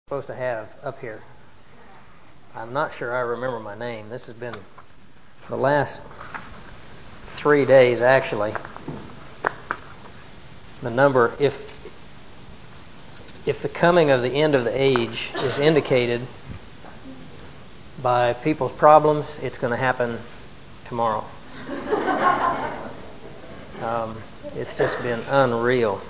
Supposed to have up here. I'm not sure I remember my name. This has been the last 3 days, actually. The number, if the coming of the end of the age is indicated by people's problems, it's going to happen tomorrow. It's just been unreal.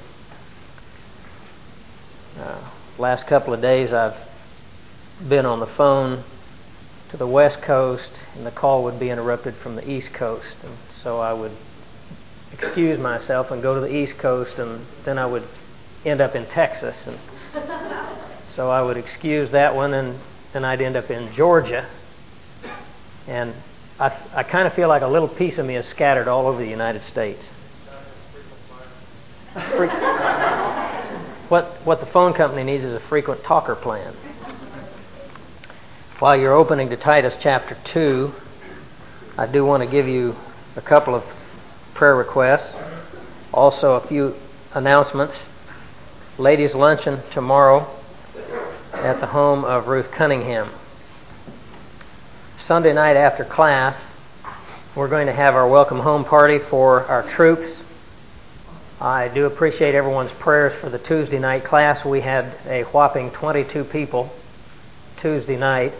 Last couple of days I've been on the phone to the West Coast, and the call would be interrupted from the East Coast. And so I would excuse myself and go to the East Coast, and then I would end up in Texas. And so I would excuse that one, and then I'd end up in Georgia. And I kind of feel like a little piece of me is scattered all over the United States. What the phone company needs is a frequent talker plan. While you're opening to Titus chapter 2, I do want to give you a couple of prayer requests. Also a few announcements. Ladies' luncheon tomorrow at the home of Ruth Cunningham. Sunday night after class, we're going to have our welcome home party for our troops. I do appreciate everyone's prayers for the Tuesday night class. We had a whopping 22 people Tuesday night.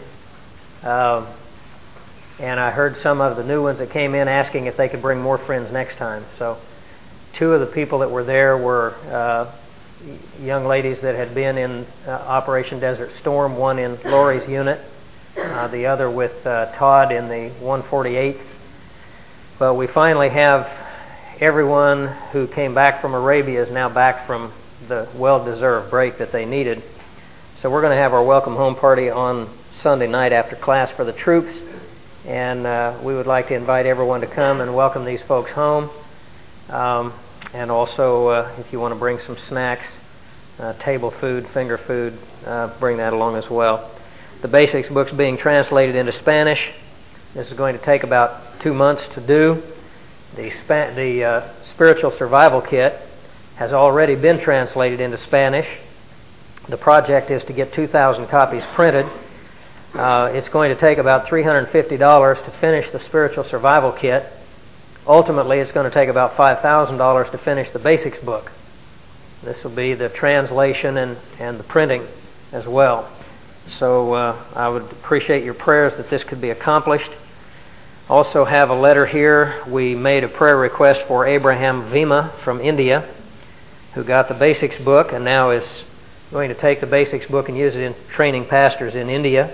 And I heard some of the new ones that came in asking if they could bring more friends next time. So 2 of the people that were there were young ladies that had been in Operation Desert Storm, one in Lori's unit, the other with Todd in the 148th. But we finally have everyone who came back from Arabia is now back from the well-deserved break that they needed. So we're going to have our welcome home party on Sunday night after class for the troops. And we would like to invite everyone to come and welcome these folks home. And also, if you want to bring some snacks, table food, finger food, bring that along as well. The basics book's being translated into Spanish. This is going to take about 2 months to do. The Spiritual Survival Kit has already been translated into Spanish. The project is to get 2,000 copies printed. It's going to take about $350 to finish the Spiritual Survival Kit. Ultimately, it's going to take about $5,000 to finish the basics book. This will be the translation and the printing as well. So I would appreciate your prayers that this could be accomplished. Also have a letter here. We made a prayer request for Abraham Vima from India, who got the basics book and now is going to take the basics book and use it in training pastors in India.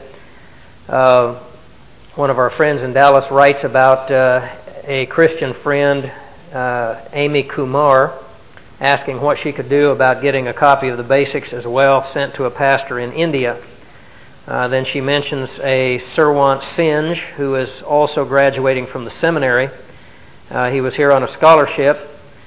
One of our friends in Dallas writes about a Christian friend, Amy Kumar, asking what she could do about getting a copy of the basics as well sent to a pastor in India. Then she mentions a Sirwant Singe, who is also graduating from the seminary. He was here on a scholarship.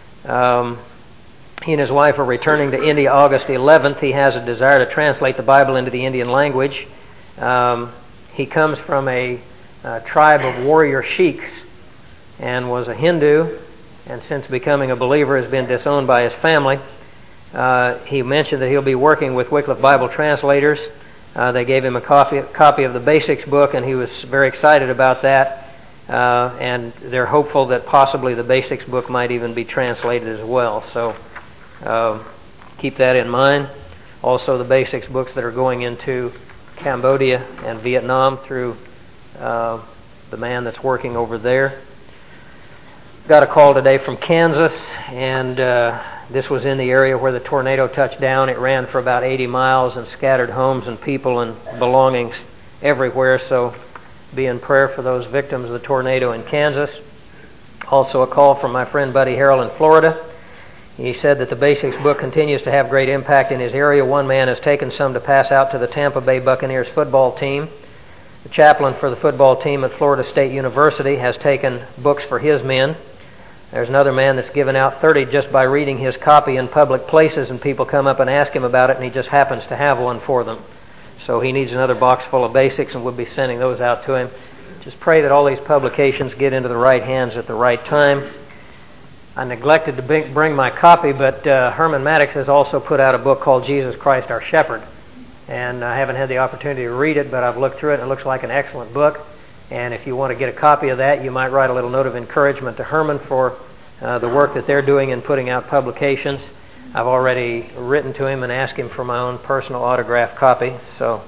He and his wife are returning to India August 11th. He has a desire to translate the Bible into the Indian language. He comes from a tribe of warrior sheiks and was a Hindu, and since becoming a believer has been disowned by his family. He mentioned that he'll be working with Wycliffe Bible Translators. They gave him a copy of the basics book, and he was very excited about that. And they're hopeful that possibly the basics book might even be translated as well. So keep that in mind. Also, the basics books that are going into Cambodia and Vietnam through the man that's working over there. Got a call today from Kansas, and this was in the area where the tornado touched down. It ran for about 80 miles and scattered homes and people and belongings everywhere. So be in prayer for those victims of the tornado in Kansas. Also a call from my friend Buddy Harrell in Florida. He said that the basics book continues to have great impact in his area. One man has taken some to pass out to the Tampa Bay Buccaneers football team. The chaplain for the football team at Florida State University has taken books for his men. There's another man that's given out 30 just by reading his copy in public places, and people come up and ask him about it, and he just happens to have one for them. So he needs another box full of basics, and we'll be sending those out to him. Just pray that all these publications get into the right hands at the right time. I neglected to bring my copy, but Herman Maddox has also put out a book called Jesus Christ Our Shepherd. And I haven't had the opportunity to read it, but I've looked through it, and it looks like an excellent book. And if you want to get a copy of that, you might write a little note of encouragement to Herman for the work that they're doing in putting out publications. I've already written to him and asked him for my own personal autographed copy, so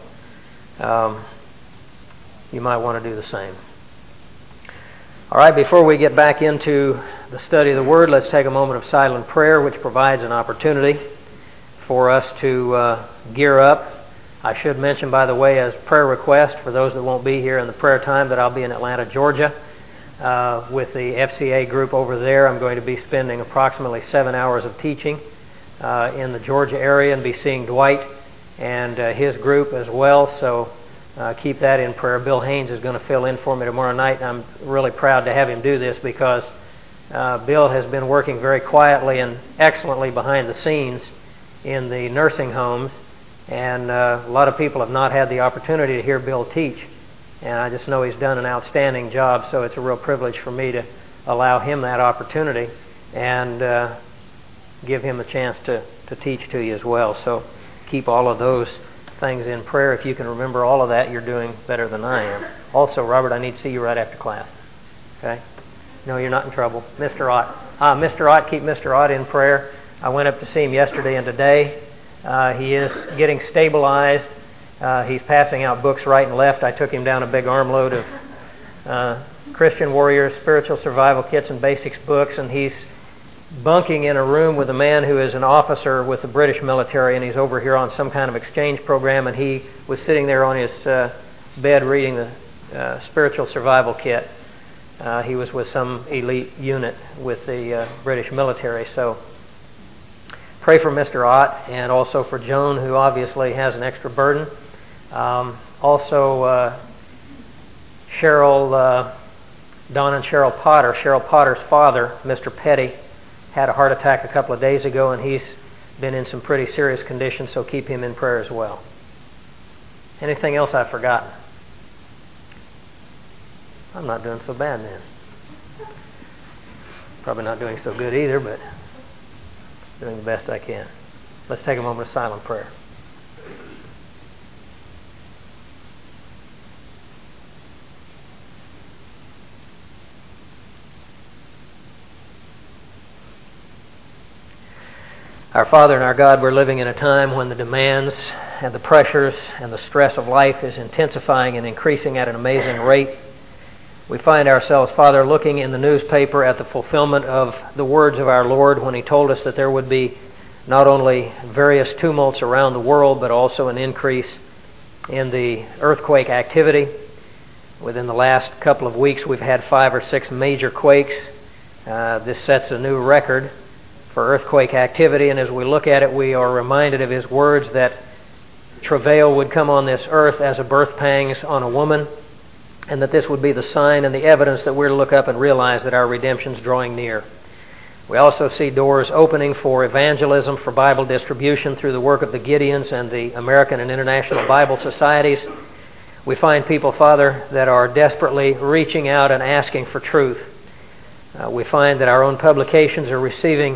you might want to do the same. All right, before we get back into the study of the Word, let's take a moment of silent prayer, which provides an opportunity for us to gear up. I should mention, by the way, as prayer request, for those that won't be here in the prayer time, that I'll be in Atlanta, Georgia, with the FCA group over there. I'm going to be spending approximately 7 hours of teaching in the Georgia area and be seeing Dwight and his group as well, so keep that in prayer. Bill Haynes is going to fill in for me tomorrow night, and I'm really proud to have him do this because Bill has been working very quietly and excellently behind the scenes in the nursing homes, and a lot of people have not had the opportunity to hear Bill teach, and I just know he's done an outstanding job, so it's a real privilege for me to allow him that opportunity and give him a chance to teach to you as well. So keep all of those things in prayer. If you can remember all of that, you're doing better than I am. Also, Robert, I need to see you right after class. Okay? No, you're not in trouble. Mr. Ott. Mr. Ott, keep Mr. Ott in prayer. I went up to see him yesterday and today. He is getting stabilized. He's passing out books right and left. I took him down a big armload of Christian Warriors, Spiritual Survival Kits, and Basics books, and he's bunking in a room with a man who is an officer with the British military, and he's over here on some kind of exchange program, and he was sitting there on his bed reading the Spiritual Survival Kit. He was with some elite unit with the British military. So pray for Mr. Ott and also for Joan, who obviously has an extra burden. Also, Don and Cheryl Potter. Cheryl Potter's father, Mr. Petty, had a heart attack a couple of days ago, and he's been in some pretty serious conditions, so keep him in prayer as well. Anything else I've forgotten? I'm not doing so bad then. Probably not doing so good either, but doing the best I can. Let's take a moment of silent prayer. Our Father and our God, we're living in a time when the demands and the pressures and the stress of life is intensifying and increasing at an amazing rate. We find ourselves, Father, looking in the newspaper at the fulfillment of the words of our Lord when He told us that there would be not only various tumults around the world, but also an increase in the earthquake activity. Within the last couple of weeks, we've had 5 or 6 major quakes. This sets a new record for earthquake activity, and as we look at it, we are reminded of His words that travail would come on this earth as a birth pangs on a woman, and that this would be the sign and the evidence that we're to look up and realize that our redemption's drawing near. We also see doors opening for evangelism, for Bible distribution through the work of the Gideons and the American and International Bible Societies. We find people, Father, that are desperately reaching out and asking for truth. We find that our own publications are receiving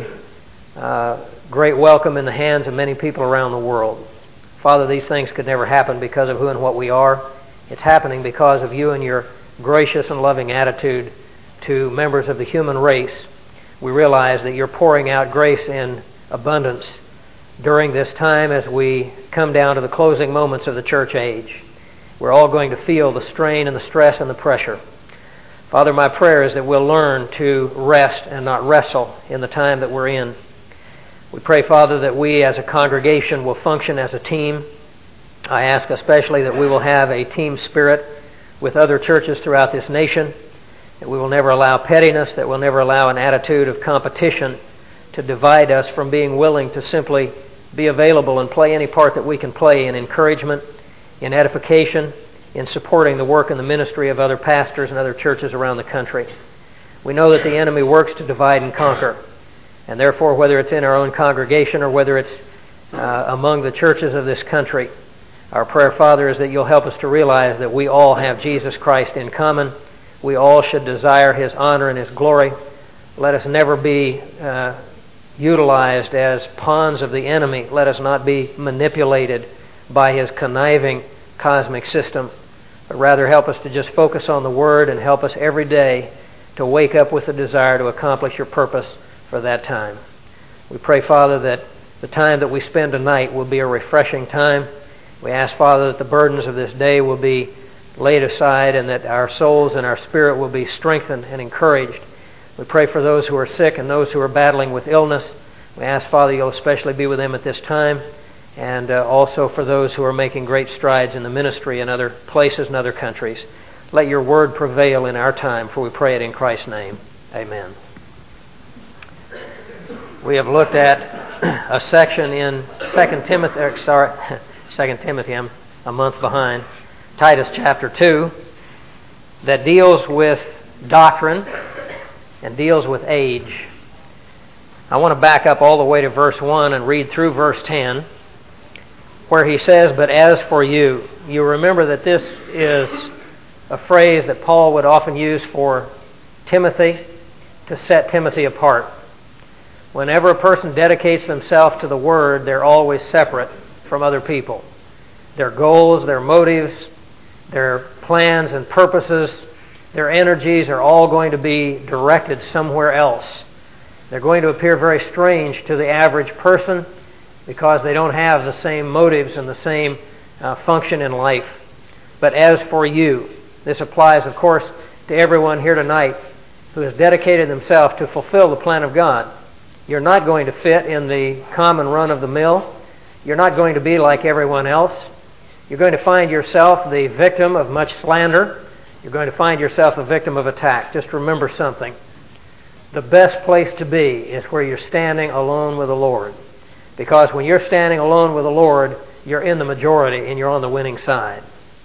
great welcome in the hands of many people around the world. Father, these things could never happen because of who and what we are. It's happening because of you and your gracious and loving attitude to members of the human race. We realize that you're pouring out grace in abundance during this time as we come down to the closing moments of the church age. We're all going to feel the strain and the stress and the pressure. Father, my prayer is that we'll learn to rest and not wrestle in the time that we're in. We pray, Father, that we as a congregation will function as a team. I ask especially that we will have a team spirit with other churches throughout this nation, that we will never allow pettiness, that we'll never allow an attitude of competition to divide us from being willing to simply be available and play any part that we can play in encouragement, in edification, in supporting the work and the ministry of other pastors and other churches around the country. We know that the enemy works to divide and conquer, and therefore, whether it's in our own congregation or whether it's among the churches of this country, our prayer, Father, is that you'll help us to realize that we all have Jesus Christ in common. We all should desire His honor and His glory. Let us never be utilized as pawns of the enemy. Let us not be manipulated by his conniving cosmic system, but rather help us to just focus on the Word and help us every day to wake up with a desire to accomplish your purpose for that time. We pray, Father, that the time that we spend tonight will be a refreshing time. We ask, Father, that the burdens of this day will be laid aside and that our souls and our spirit will be strengthened and encouraged. We pray for those who are sick and those who are battling with illness. We ask, Father, you'll especially be with them at this time, and also for those who are making great strides in the ministry in other places and other countries. Let your word prevail in our time, for we pray it in Christ's name. Amen. We have looked at a section in 2 Timothy, I'm a month behind, Titus chapter 2, that deals with doctrine and deals with age. I want to back up all the way to verse 1 and read through verse 10, where he says, "But as for you," you remember that this is a phrase that Paul would often use for Timothy to set Timothy apart. Whenever a person dedicates themselves to the Word, they're always separate from other people. Their goals, their motives, their plans and purposes, their energies are all going to be directed somewhere else. They're going to appear very strange to the average person because they don't have the same motives and the same function in life. But as for you, this applies, of course, to everyone here tonight who has dedicated themselves to fulfill the plan of God. You're not going to fit in the common run of the mill. You're not going to be like everyone else. You're going to find yourself the victim of much slander. You're going to find yourself a victim of attack. Just remember something. The best place to be is where you're standing alone with the Lord. Because when you're standing alone with the Lord, you're in the majority and you're on the winning side.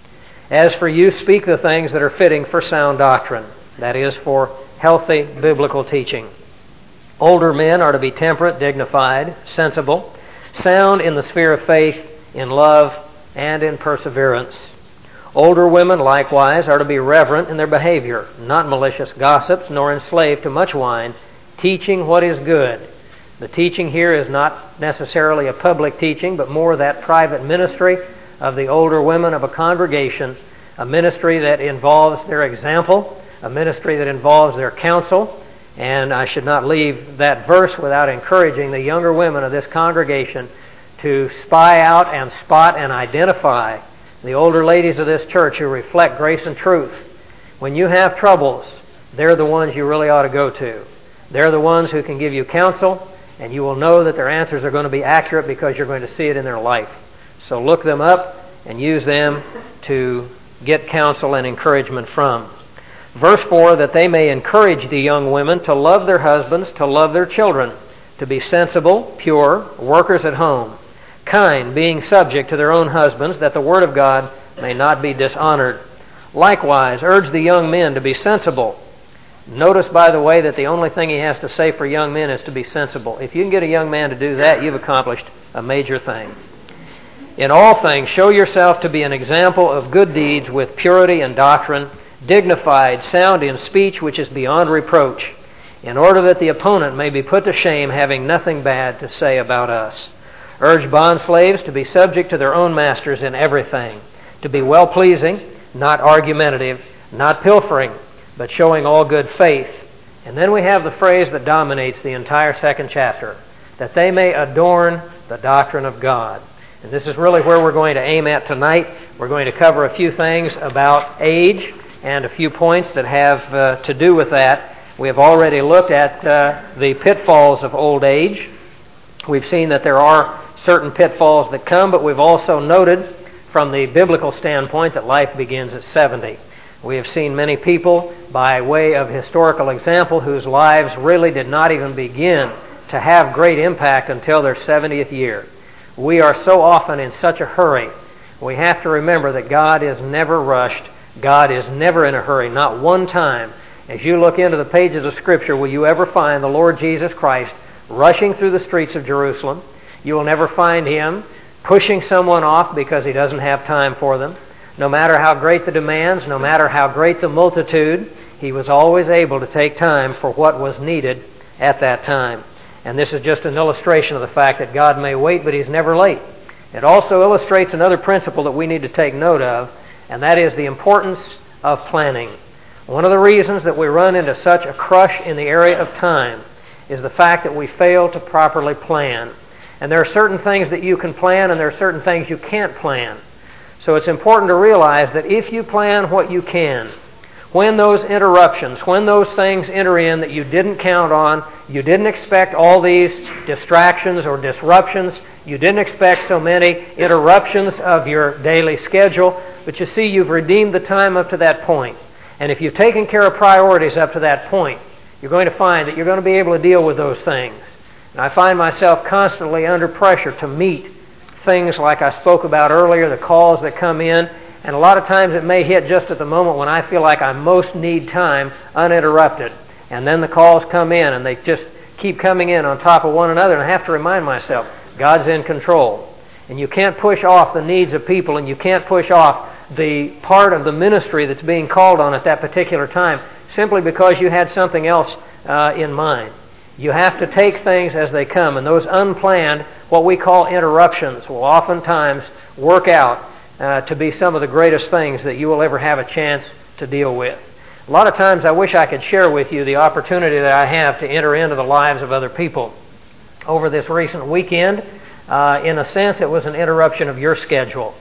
As for you, speak the things that are fitting for sound doctrine. That is, for healthy biblical teaching. Older men are to be temperate, dignified, sensible, sound in the sphere of faith, in love, and in perseverance. Older women, likewise, are to be reverent in their behavior, not malicious gossips, nor enslaved to much wine, teaching what is good. The teaching here is not necessarily a public teaching, but more that private ministry of the older women of a congregation, a ministry that involves their example, a ministry that involves their counsel. And I should not leave that verse without encouraging the younger women of this congregation to spy out and spot and identify the older ladies of this church who reflect grace and truth. When you have troubles, they're the ones you really ought to go to. They're the ones who can give you counsel, and you will know that their answers are going to be accurate because you're going to see it in their life. So look them up and use them to get counsel and encouragement from. Verse 4, that they may encourage the young women to love their husbands, to love their children, to be sensible, pure, workers at home, kind, being subject to their own husbands, that the word of God may not be dishonored. Likewise, urge the young men to be sensible. Notice, by the way, that the only thing he has to say for young men is to be sensible. If you can get a young man to do that, you've accomplished a major thing. In all things, show yourself to be an example of good deeds with purity and doctrine, dignified, sound in speech which is beyond reproach, in order that the opponent may be put to shame, having nothing bad to say about us. Urge bondslaves to be subject to their own masters in everything, to be well-pleasing, not argumentative, not pilfering, but showing all good faith. And then we have the phrase that dominates the entire second chapter, that they may adorn the doctrine of God. And this is really where we're going to aim at tonight. We're going to cover a few things about age and a few points that have to do with that. We have already looked at the pitfalls of old age. We've seen that there are certain pitfalls that come, but we've also noted from the biblical standpoint that life begins at 70. We have seen many people, by way of historical example, whose lives really did not even begin to have great impact until their 70th year. We are so often in such a hurry. We have to remember that God is never rushed. God is never in a hurry, not one time. As you look into the pages of Scripture, will you ever find the Lord Jesus Christ rushing through the streets of Jerusalem? You will never find Him pushing someone off because He doesn't have time for them. No matter how great the demands, no matter how great the multitude, He was always able to take time for what was needed at that time. And this is just an illustration of the fact that God may wait, but He's never late. It also illustrates another principle that we need to take note of, and that is the importance of planning. One of the reasons that we run into such a crush in the area of time is the fact that we fail to properly plan. And there are certain things that you can plan, and there are certain things you can't plan. So it's important to realize that if you plan what you can, when those interruptions, when those things enter in that you didn't count on, you didn't expect all these distractions or disruptions, you didn't expect so many interruptions of your daily schedule, but you see you've redeemed the time up to that point. And if you've taken care of priorities up to that point, you're going to find that you're going to be able to deal with those things. And I find myself constantly under pressure to meet things like I spoke about earlier, the calls that come in. And a lot of times it may hit just at the moment when I feel like I most need time uninterrupted. And then the calls come in and they just keep coming in on top of one another. And I have to remind myself, God's in control. And you can't push off the needs of people, and you can't push off the part of the ministry that's being called on at that particular time simply because you had something else in mind. You have to take things as they come, and those unplanned, what we call interruptions, will oftentimes work out to be some of the greatest things that you will ever have a chance to deal with. A lot of times I wish I could share with you the opportunity that I have to enter into the lives of other people. Over this recent weekend, in a sense, it was an interruption of your schedule.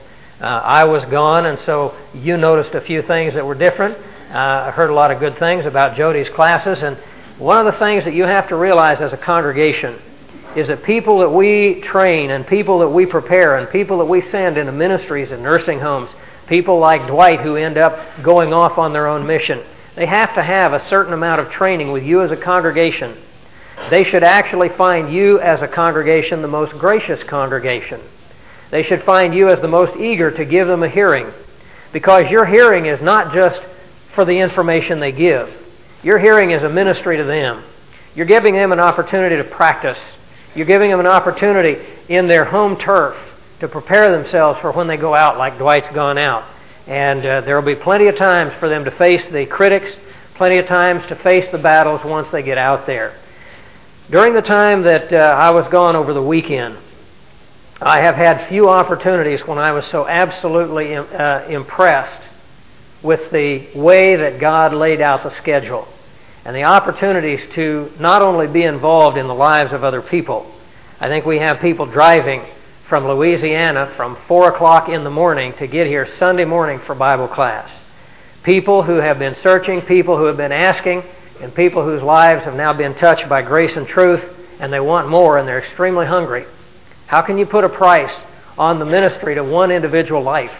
I was gone, and so you noticed a few things that were different. I heard a lot of good things about Jody's classes, and one of the things that you have to realize as a congregation is that people that we train and people that we prepare and people that we send into ministries and nursing homes, people like Dwight who end up going off on their own mission, they have to have a certain amount of training with you as a congregation. They should actually find you as a congregation the most gracious congregation. They should find you as the most eager to give them a hearing, because your hearing is not just for the information they give. Your hearing is a ministry to them. You're giving them an opportunity to practice. You're giving them an opportunity in their home turf to prepare themselves for when they go out like Dwight's gone out. And there will be plenty of times for them to face the critics, plenty of times to face the battles once they get out there. During the time that I was gone over the weekend, I have had few opportunities when I was so absolutely impressed with the way that God laid out the schedule and the opportunities to not only be involved in the lives of other people. I think we have people driving from Louisiana from 4 o'clock in the morning to get here Sunday morning for Bible class. People who have been searching, people who have been asking, and people whose lives have now been touched by grace and truth, and they want more, and they're extremely hungry. How can you put a price on the ministry to one individual life?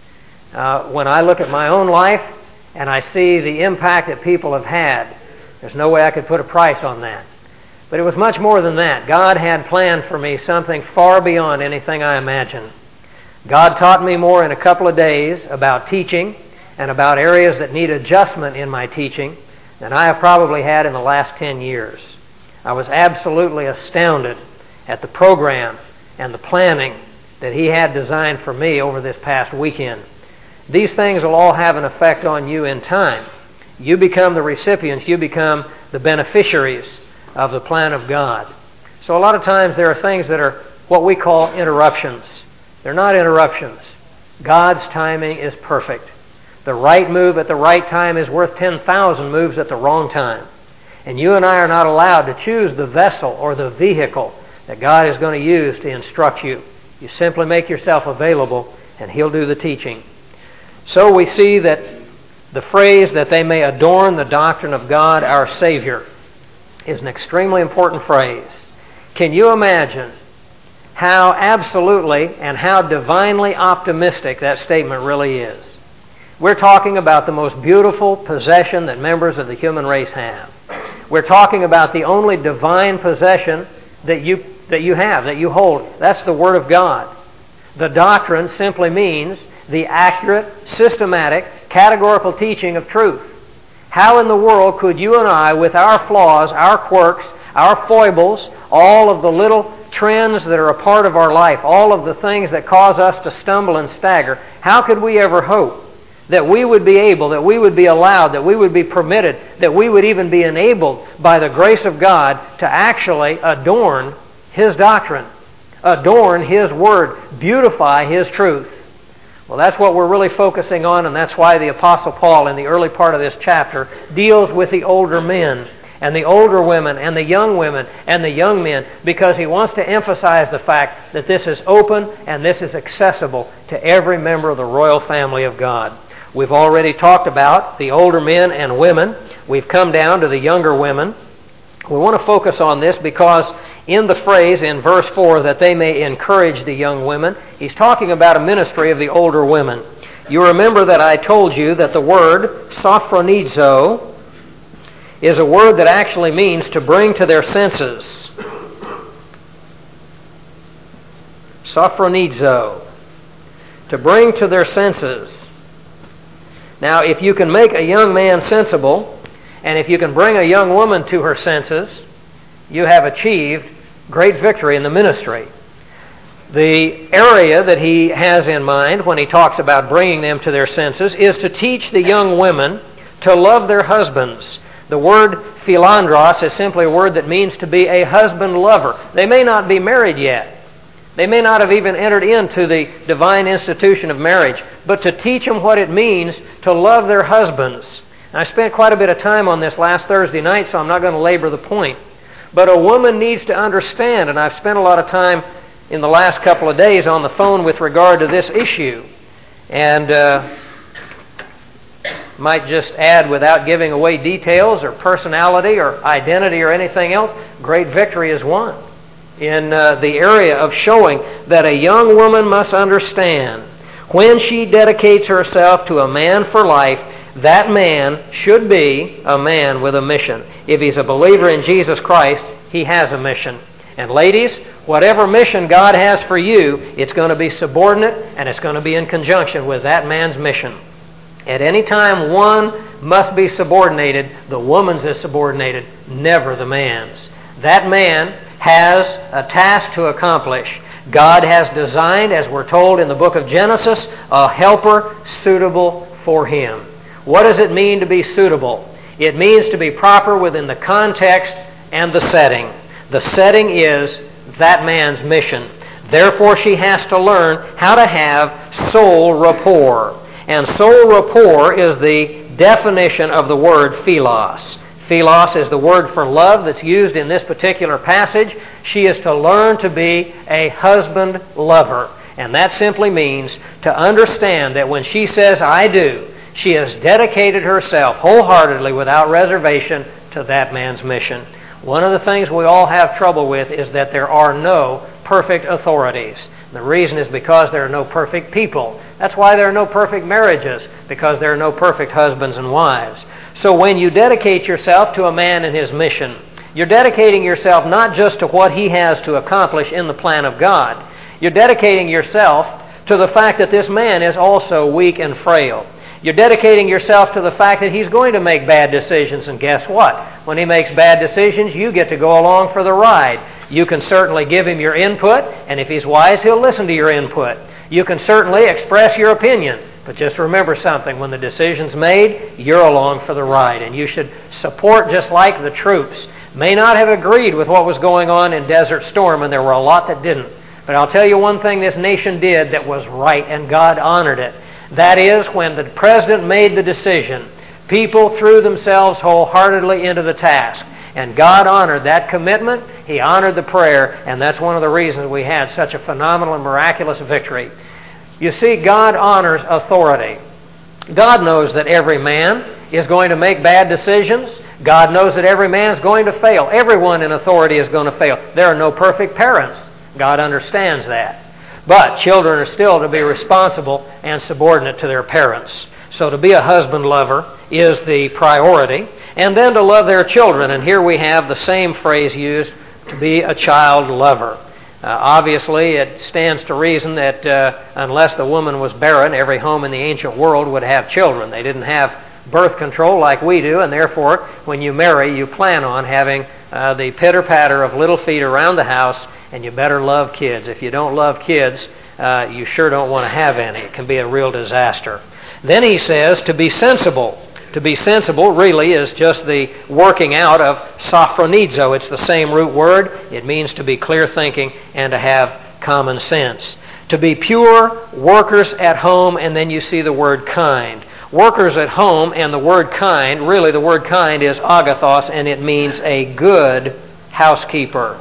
When I look at my own life and I see the impact that people have had, there's no way I could put a price on that. But it was much more than that. God had planned for me something far beyond anything I imagined. God taught me more in a couple of days about teaching and about areas that need adjustment in my teaching than I have probably had in the last 10 years. I was absolutely astounded at the program and the planning that He had designed for me over this past weekend. These things will all have an effect on you in time. You become the recipients, you become the beneficiaries of the plan of God. So a lot of times there are things that are what we call interruptions. They're not interruptions. God's timing is perfect. The right move at the right time is worth 10,000 moves at the wrong time. And you and I are not allowed to choose the vessel or the vehicle that God is going to use to instruct you. You simply make yourself available and He'll do the teaching. So we see that the phrase that they may adorn the doctrine of God our Savior is an extremely important phrase. Can you imagine how absolutely and how divinely optimistic that statement really is? We're talking about the most beautiful possession that members of the human race have. We're talking about the only divine possession that you have, that you hold. That's the Word of God. The doctrine simply means the accurate, systematic, categorical teaching of truth. How in the world could you and I, with our flaws, our quirks, our foibles, all of the little trends that are a part of our life, all of the things that cause us to stumble and stagger, how could we ever hope that we would be able, that we would be allowed, that we would be permitted, that we would even be enabled by the grace of God to actually adorn His doctrine? adorn His Word, beautify His truth. Well, that's what we're really focusing on, and that's why the Apostle Paul, in the early part of this chapter, deals with the older men and the older women and the young women and the young men, because he wants to emphasize the fact that this is open and this is accessible to every member of the royal family of God. We've already talked about the older men and women. We've come down to the younger women. We want to focus on this because in the phrase in verse 4 that they may encourage the young women, he's talking about a ministry of the older women. You remember that I told you that the word sophronizo is a word that actually means to bring to their senses. Sophronizo, to bring to their senses. Now, if you can make a young man sensible, and if you can bring a young woman to her senses, you have achieved great victory in the ministry. The area that he has in mind when he talks about bringing them to their senses is to teach the young women to love their husbands. The word philandros is simply a word that means to be a husband lover. They may not be married yet. They may not have even entered into the divine institution of marriage, but to teach them what it means to love their husbands. I spent quite a bit of time on this last Thursday night, so I'm not going to labor the point. But a woman needs to understand, and I've spent a lot of time in the last couple of days on the phone with regard to this issue. And might just add, without giving away details or personality or identity or anything else, great victory is won in the area of showing that a young woman must understand when she dedicates herself to a man for life, that man should be a man with a mission. If he's a believer in Jesus Christ, he has a mission. And ladies, whatever mission God has for you, it's going to be subordinate and it's going to be in conjunction with that man's mission. At any time one must be subordinated, the woman's is subordinated, never the man's. That man has a task to accomplish. God has designed, as we're told in the book of Genesis, a helper suitable for him. What does it mean to be suitable? It means to be proper within the context and the setting. The setting is that man's mission. Therefore, she has to learn how to have soul rapport. And soul rapport is the definition of the word philos. Philos is the word for love that's used in this particular passage. She is to learn to be a husband lover. And that simply means to understand that when she says, I do, she has dedicated herself wholeheartedly without reservation to that man's mission. One of the things we all have trouble with is that there are no perfect authorities. The reason is because there are no perfect people. That's why there are no perfect marriages, because there are no perfect husbands and wives. So when you dedicate yourself to a man and his mission, you're dedicating yourself not just to what he has to accomplish in the plan of God. You're dedicating yourself to the fact that this man is also weak and frail. You're dedicating yourself to the fact that he's going to make bad decisions, and guess what? When he makes bad decisions, you get to go along for the ride. You can certainly give him your input, and if he's wise, he'll listen to your input. You can certainly express your opinion, but just remember something. When the decision's made, you're along for the ride, and you should support just like the troops. May not have agreed with what was going on in Desert Storm, and there were a lot that didn't. But I'll tell you one thing this nation did that was right, and God honored it. That is, when the president made the decision, people threw themselves wholeheartedly into the task. And God honored that commitment. He honored the prayer. And that's one of the reasons we had such a phenomenal and miraculous victory. You see, God honors authority. God knows that every man is going to make bad decisions. God knows that every man is going to fail. Everyone in authority is going to fail. There are no perfect parents. God understands that. But children are still to be responsible and subordinate to their parents. So to be a husband lover is the priority. And then to love their children. And here we have the same phrase used, to be a child lover. Obviously, it stands to reason that unless the woman was barren, every home in the ancient world would have children. They didn't have birth control like we do, and therefore, when you marry, you plan on having the pitter-patter of little feet around the house, and you better love kids. If you don't love kids, you sure don't want to have any. It can be a real disaster. Then he says to be sensible. To be sensible really is just the working out of sophronizo. It's the same root word. It means to be clear thinking and to have common sense. To be pure, workers at home, and then you see the word kind. Workers at home, and the word kind, really the word kind is agathos, and it means a good housekeeper.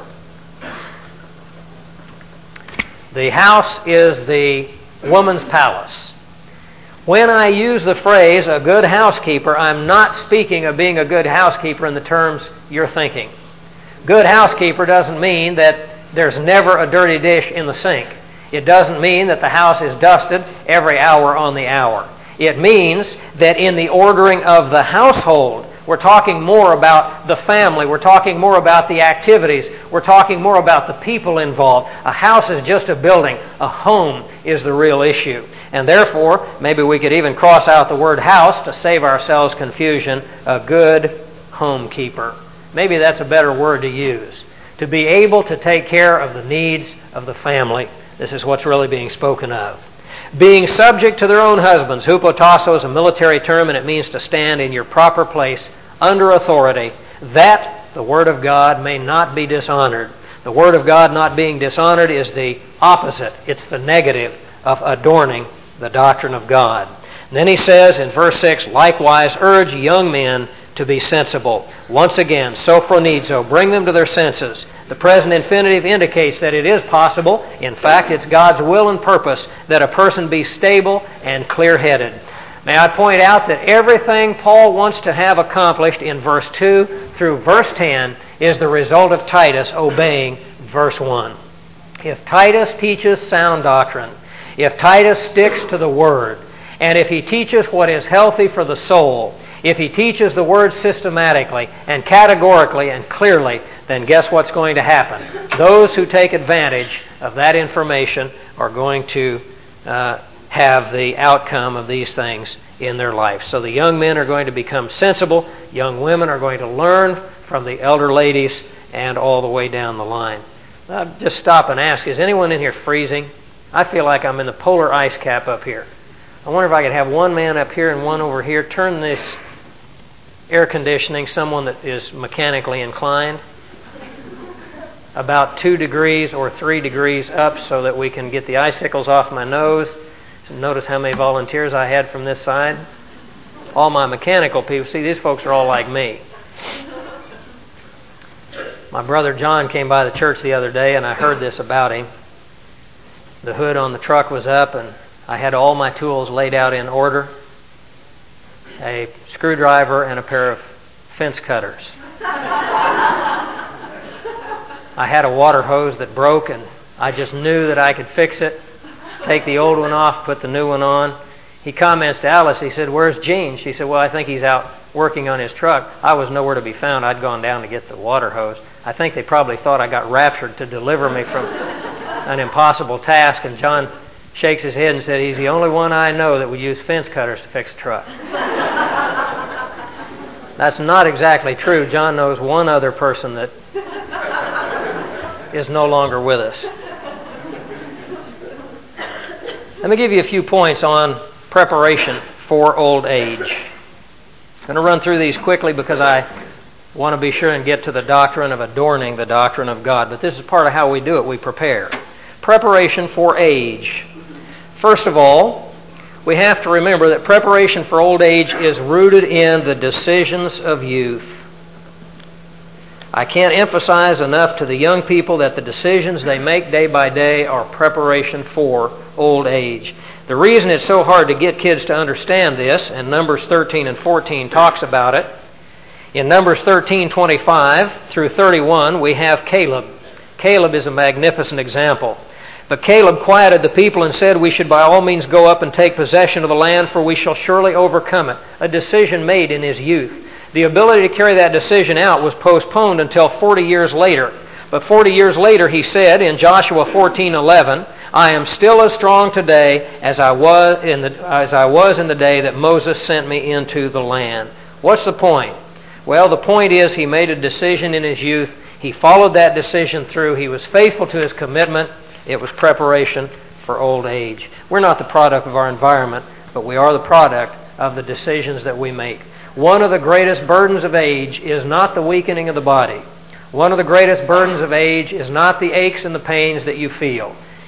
The house is the woman's palace. When I use the phrase a good housekeeper, I'm not speaking of being a good housekeeper in the terms you're thinking. Good housekeeper doesn't mean that there's never a dirty dish in the sink. It doesn't mean that the house is dusted every hour on the hour. It means that in the ordering of the household, we're talking more about the family. We're talking more about the activities. We're talking more about the people involved. A house is just a building. A home is the real issue. And therefore, maybe we could even cross out the word house to save ourselves confusion. A good homekeeper. Maybe that's a better word to use. To be able to take care of the needs of the family. This is what's really being spoken of. Being subject to their own husbands. Hupotasso is a military term, and it means to stand in your proper place under authority, that the Word of God may not be dishonored. The Word of God not being dishonored is the opposite. It's the negative of adorning the doctrine of God. And then he says in verse 6, likewise urge young men to be sensible. Once again, sophronizo, bring them to their senses. The present infinitive indicates that it is possible. In fact, it's God's will and purpose that a person be stable and clear-headed. May I point out that everything Paul wants to have accomplished in verse 2 through verse 10 is the result of Titus obeying verse 1. If Titus teaches sound doctrine, if Titus sticks to the Word, and if he teaches what is healthy for the soul, if he teaches the Word systematically and categorically and clearly, then guess what's going to happen? Those who take advantage of that information are going to have the outcome of these things in their life. So the young men are going to become sensible. Young women are going to learn from the elder ladies and all the way down the line. I'll just stop and ask, is anyone in here freezing? I feel like I'm in the polar ice cap up here. I wonder if I could have one man up here and one over here. Turn this air conditioning, someone that is mechanically inclined, about 2 degrees or 3 degrees up so that we can get the icicles off my nose. So notice how many volunteers I had from this side. All my mechanical people. See, these folks are all like me. My brother John came by the church the other day, and I heard this about him. The hood on the truck was up, and I had all my tools laid out in order. A screwdriver and a pair of fence cutters. I had a water hose that broke, and I just knew that I could fix it. Take the old one off, put the new one on. He comments to Alice, he said, "Where's Gene?" She said, "Well, I think he's out working on his truck." I was nowhere to be found. I'd gone down to get the water hose. I think they probably thought I got raptured to deliver me from an impossible task, and John shakes his head and said, "He's the only one I know that would use fence cutters to fix a truck." That's not exactly true. John knows one other person that is no longer with us. Let me give you a few points on preparation for old age. I'm going to run through these quickly because I want to be sure and get to the doctrine of adorning the doctrine of God. But this is part of how we do it. We prepare. Preparation for age. First of all, we have to remember that preparation for old age is rooted in the decisions of youth. I can't emphasize enough to the young people that the decisions they make day by day are preparation for old age. The reason it's so hard to get kids to understand this, and Numbers 13 and 14 talks about it, in Numbers 13:25 through 31, we have Caleb. Caleb is a magnificent example. But Caleb quieted the people and said, "We should by all means go up and take possession of the land, for we shall surely overcome it." A decision made in his youth. The ability to carry that decision out was postponed until 40 years later. But 40 years later, he said in Joshua 14:11, "I am still as strong today as I was in the day that Moses sent me into the land." What's the point? Well, the point is he made a decision in his youth. He followed that decision through. He was faithful to his commitment. It was preparation for old age. We're not the product of our environment, but we are the product of the decisions that we make. One of the greatest burdens of age is not the weakening of the body. One of the greatest burdens of age is not the aches and the pains that you feel.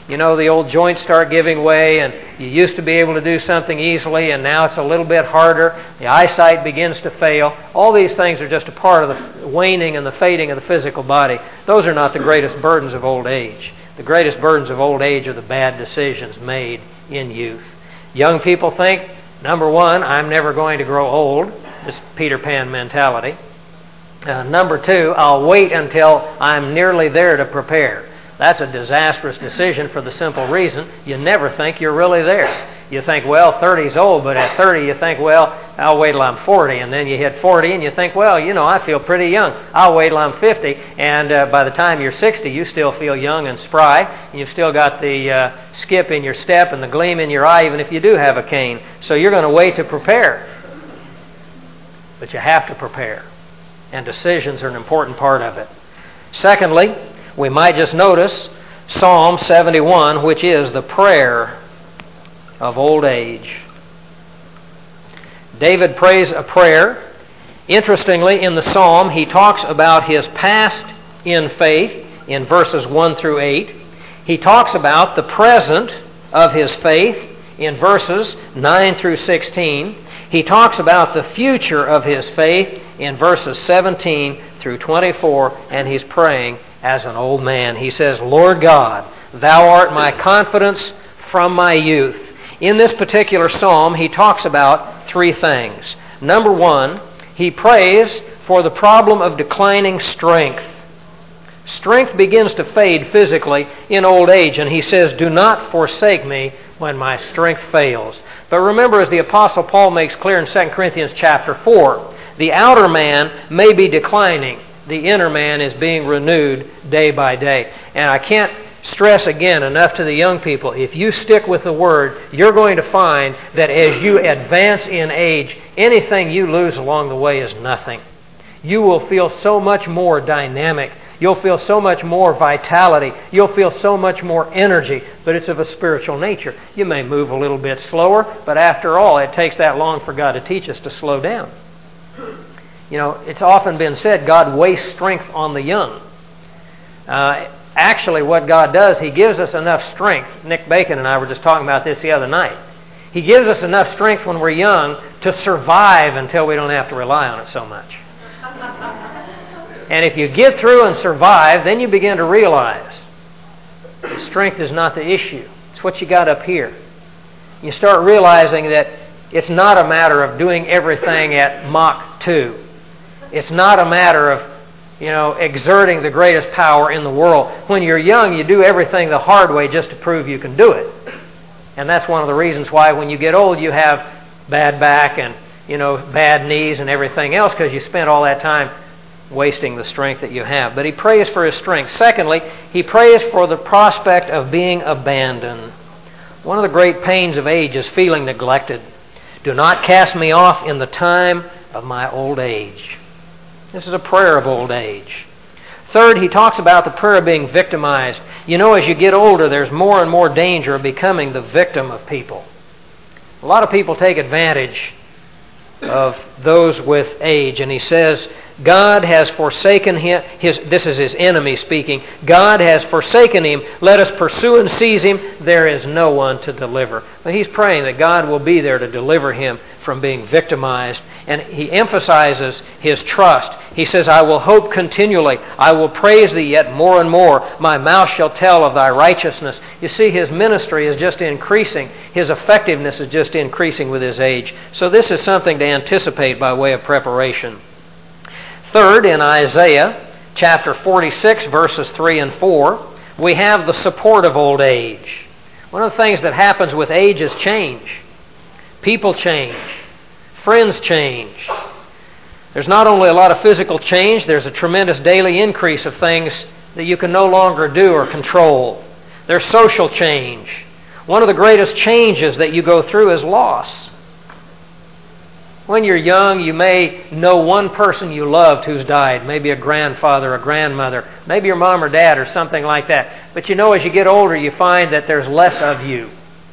You know, the old joints start giving way, and you used to be able to do something easily, and now it's a little bit harder. The eyesight begins to fail. All these things are just a part of the waning and the fading of the physical body. Those are not the greatest burdens of old age. The greatest burdens of old age are the bad decisions made in youth. Young people think, number one, I'm never going to grow old. This Peter Pan mentality. Number two, I'll wait until I'm nearly there to prepare. That's a disastrous decision for the simple reason you never think you're really there. You think, well, 30's old, but at 30 you think, well, I'll wait till I'm 40. And then you hit 40 and you think, well, you know, I feel pretty young. I'll wait till I'm 50. And by the time you're 60, you still feel young and spry. And you've still got the skip in your step and the gleam in your eye, even if you do have a cane. So you're going to wait to prepare. But you have to prepare. And decisions are an important part of it. Secondly, we might just notice Psalm 71, which is the prayer of old age. David prays a prayer. Interestingly, in the psalm, he talks about his past in faith in verses 1 through 8. He talks about the present of his faith in verses 9 through 16. He talks about the future of his faith in verses 17 through 24, and he's praying as an old man. He says, Lord God, Thou art my confidence from my youth. In this particular psalm, he talks about three things. Number one, he prays for the problem of declining strength. Strength begins to fade physically in old age, and he says, do not forsake me when my strength fails. But remember, as the Apostle Paul makes clear in 2 Corinthians chapter 4, the outer man may be declining. The inner man is being renewed day by day. And I can't stress again enough to the young people, if you stick with the Word, you're going to find that as you advance in age, anything you lose along the way is nothing. You will feel so much more dynamic. You'll feel so much more vitality. You'll feel so much more energy, but it's of a spiritual nature. You may move a little bit slower, but after all, it takes that long for God to teach us to slow down. You know, it's often been said God wastes strength on the young. Actually, what God does, He gives us enough strength. Nick Bacon and I were just talking about this the other night. He gives us enough strength when we're young to survive until we don't have to rely on it so much. And if you get through and survive, then you begin to realize that strength is not the issue. It's what you got up here. You start realizing that it's not a matter of doing everything at Mach 2. It's not a matter of, exerting the greatest power in the world. When you're young, you do everything the hard way just to prove you can do it. And that's one of the reasons why when you get old, you have bad back and, bad knees and everything else, because you spent all that time wasting the strength that you have. But he prays for his strength. Secondly, he prays for the prospect of being abandoned. One of the great pains of age is feeling neglected. Do not cast me off in the time of my old age. This is a prayer of old age. Third, he talks about the prayer of being victimized. As you get older, there's more and more danger of becoming the victim of people. A lot of people take advantage of those with age. And he says, God has forsaken him. This is his enemy speaking. God has forsaken him. Let us pursue and seize him. There is no one to deliver. But he's praying that God will be there to deliver him from being victimized. And he emphasizes his trust. He says, I will hope continually. I will praise thee yet more and more. My mouth shall tell of thy righteousness. You see, his ministry is just increasing. His effectiveness is just increasing with his age. So this is something to anticipate by way of preparation. Third, in Isaiah chapter 46, verses 3 and 4, we have the support of old age. One of the things that happens with age is change. People change. Friends change. There's not only a lot of physical change, there's a tremendous daily increase of things that you can no longer do or control. There's social change. One of the greatest changes that you go through is loss. When you're young, you may know one person you loved who's died, maybe a grandfather, a grandmother, maybe your mom or dad or something like that. But as you get older, you find that there's less of you.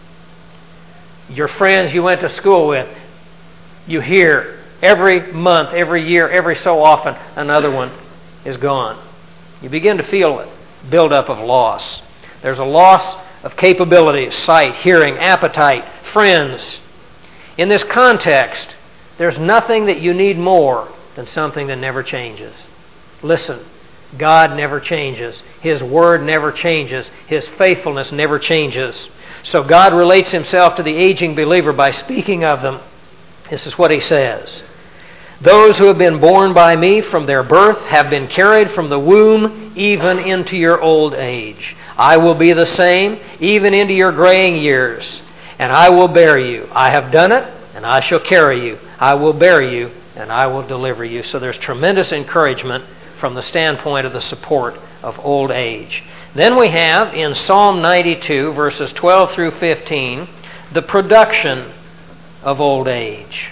Your friends you went to school with, you hear every month, every year, every so often, another one is gone. You begin to feel it, build up of loss. There's a loss of capabilities, sight, hearing, appetite, friends. In this context, there's nothing that you need more than something that never changes. Listen, God never changes. His Word never changes. His faithfulness never changes. So God relates Himself to the aging believer by speaking of them. This is what He says. Those who have been born by me from their birth have been carried from the womb even into your old age. I will be the same even into your graying years, and I will bear you. I have done it, and I shall carry you. I will bear you, and I will deliver you. So there's tremendous encouragement from the standpoint of the support of old age. Then we have in Psalm 92, verses 12 through 15, the production of old age.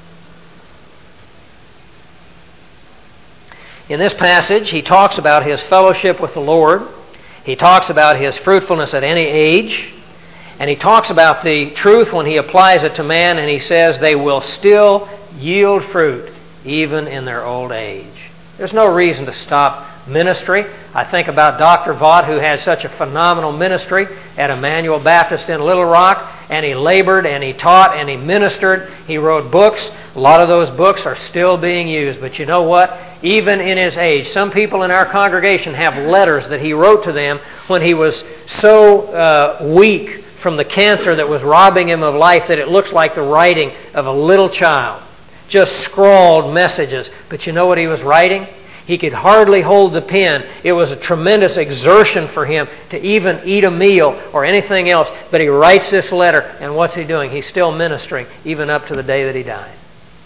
In this passage, he talks about his fellowship with the Lord. He talks about his fruitfulness at any age. And he talks about the truth when he applies it to man, and he says they will still yield fruit even in their old age. There's no reason to stop ministry. I think about Dr. Vaught, who has such a phenomenal ministry at Emmanuel Baptist in Little Rock, and he labored and he taught and he ministered. He wrote books. A lot of those books are still being used. But you know what? Even in his age, some people in our congregation have letters that he wrote to them when he was so weak from the cancer that was robbing him of life that it looks like the writing of a little child. Just scrawled messages. But you know what he was writing? He could hardly hold the pen. It was a tremendous exertion for him to even eat a meal or anything else. But he writes this letter, and what's he doing? He's still ministering, even up to the day that he died.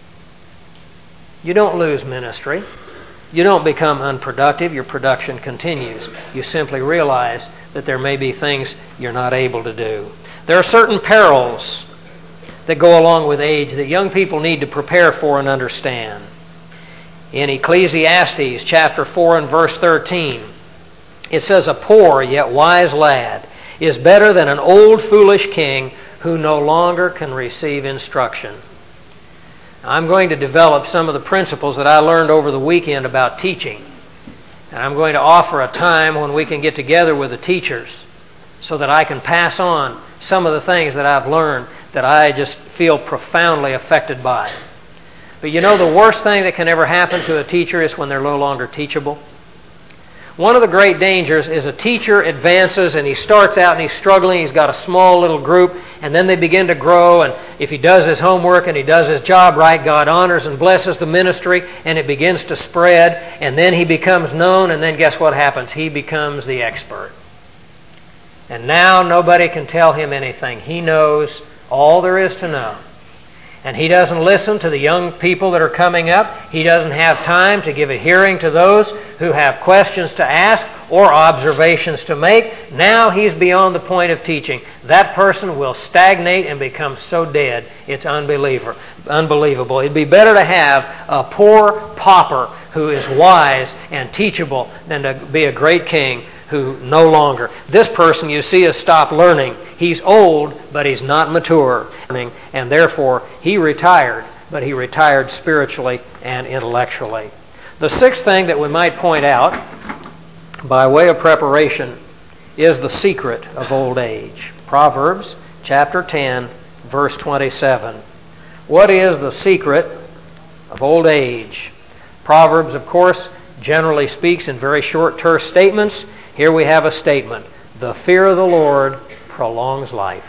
You don't lose ministry. You don't become unproductive. Your production continues. You simply realize that there may be things you're not able to do. There are certain perils that go along with age that young people need to prepare for and understand. In Ecclesiastes chapter 4 and verse 13, it says, "A poor yet wise lad is better than an old foolish king who no longer can receive instruction." I'm going to develop some of the principles that I learned over the weekend about teaching. And I'm going to offer a time when we can get together with the teachers so that I can pass on some of the things that I've learned that I just feel profoundly affected by. But you know, the worst thing that can ever happen to a teacher is when they're no longer teachable. One of the great dangers is a teacher advances and he starts out and he's struggling. He's got a small little group, and then they begin to grow. And if he does his homework and he does his job right, God honors and blesses the ministry, and it begins to spread. And then he becomes known, and then guess what happens? He becomes the expert. And now nobody can tell him anything. He knows all there is to know. And he doesn't listen to the young people that are coming up. He doesn't have time to give a hearing to those who have questions to ask or observations to make. Now he's beyond the point of teaching. That person will stagnate and become so dead, it's unbelievable. It'd be better to have a poor pauper who is wise and teachable than to be a great king who no longer. This person, you see, has stopped learning. He's old, but he's not mature. And therefore, he retired, but he retired spiritually and intellectually. The sixth thing that we might point out, by way of preparation, is the secret of old age. Proverbs chapter 10, verse 27. What is the secret of old age? Proverbs, of course, generally speaks in very short, terse statements. Here we have a statement: the fear of the Lord prolongs life.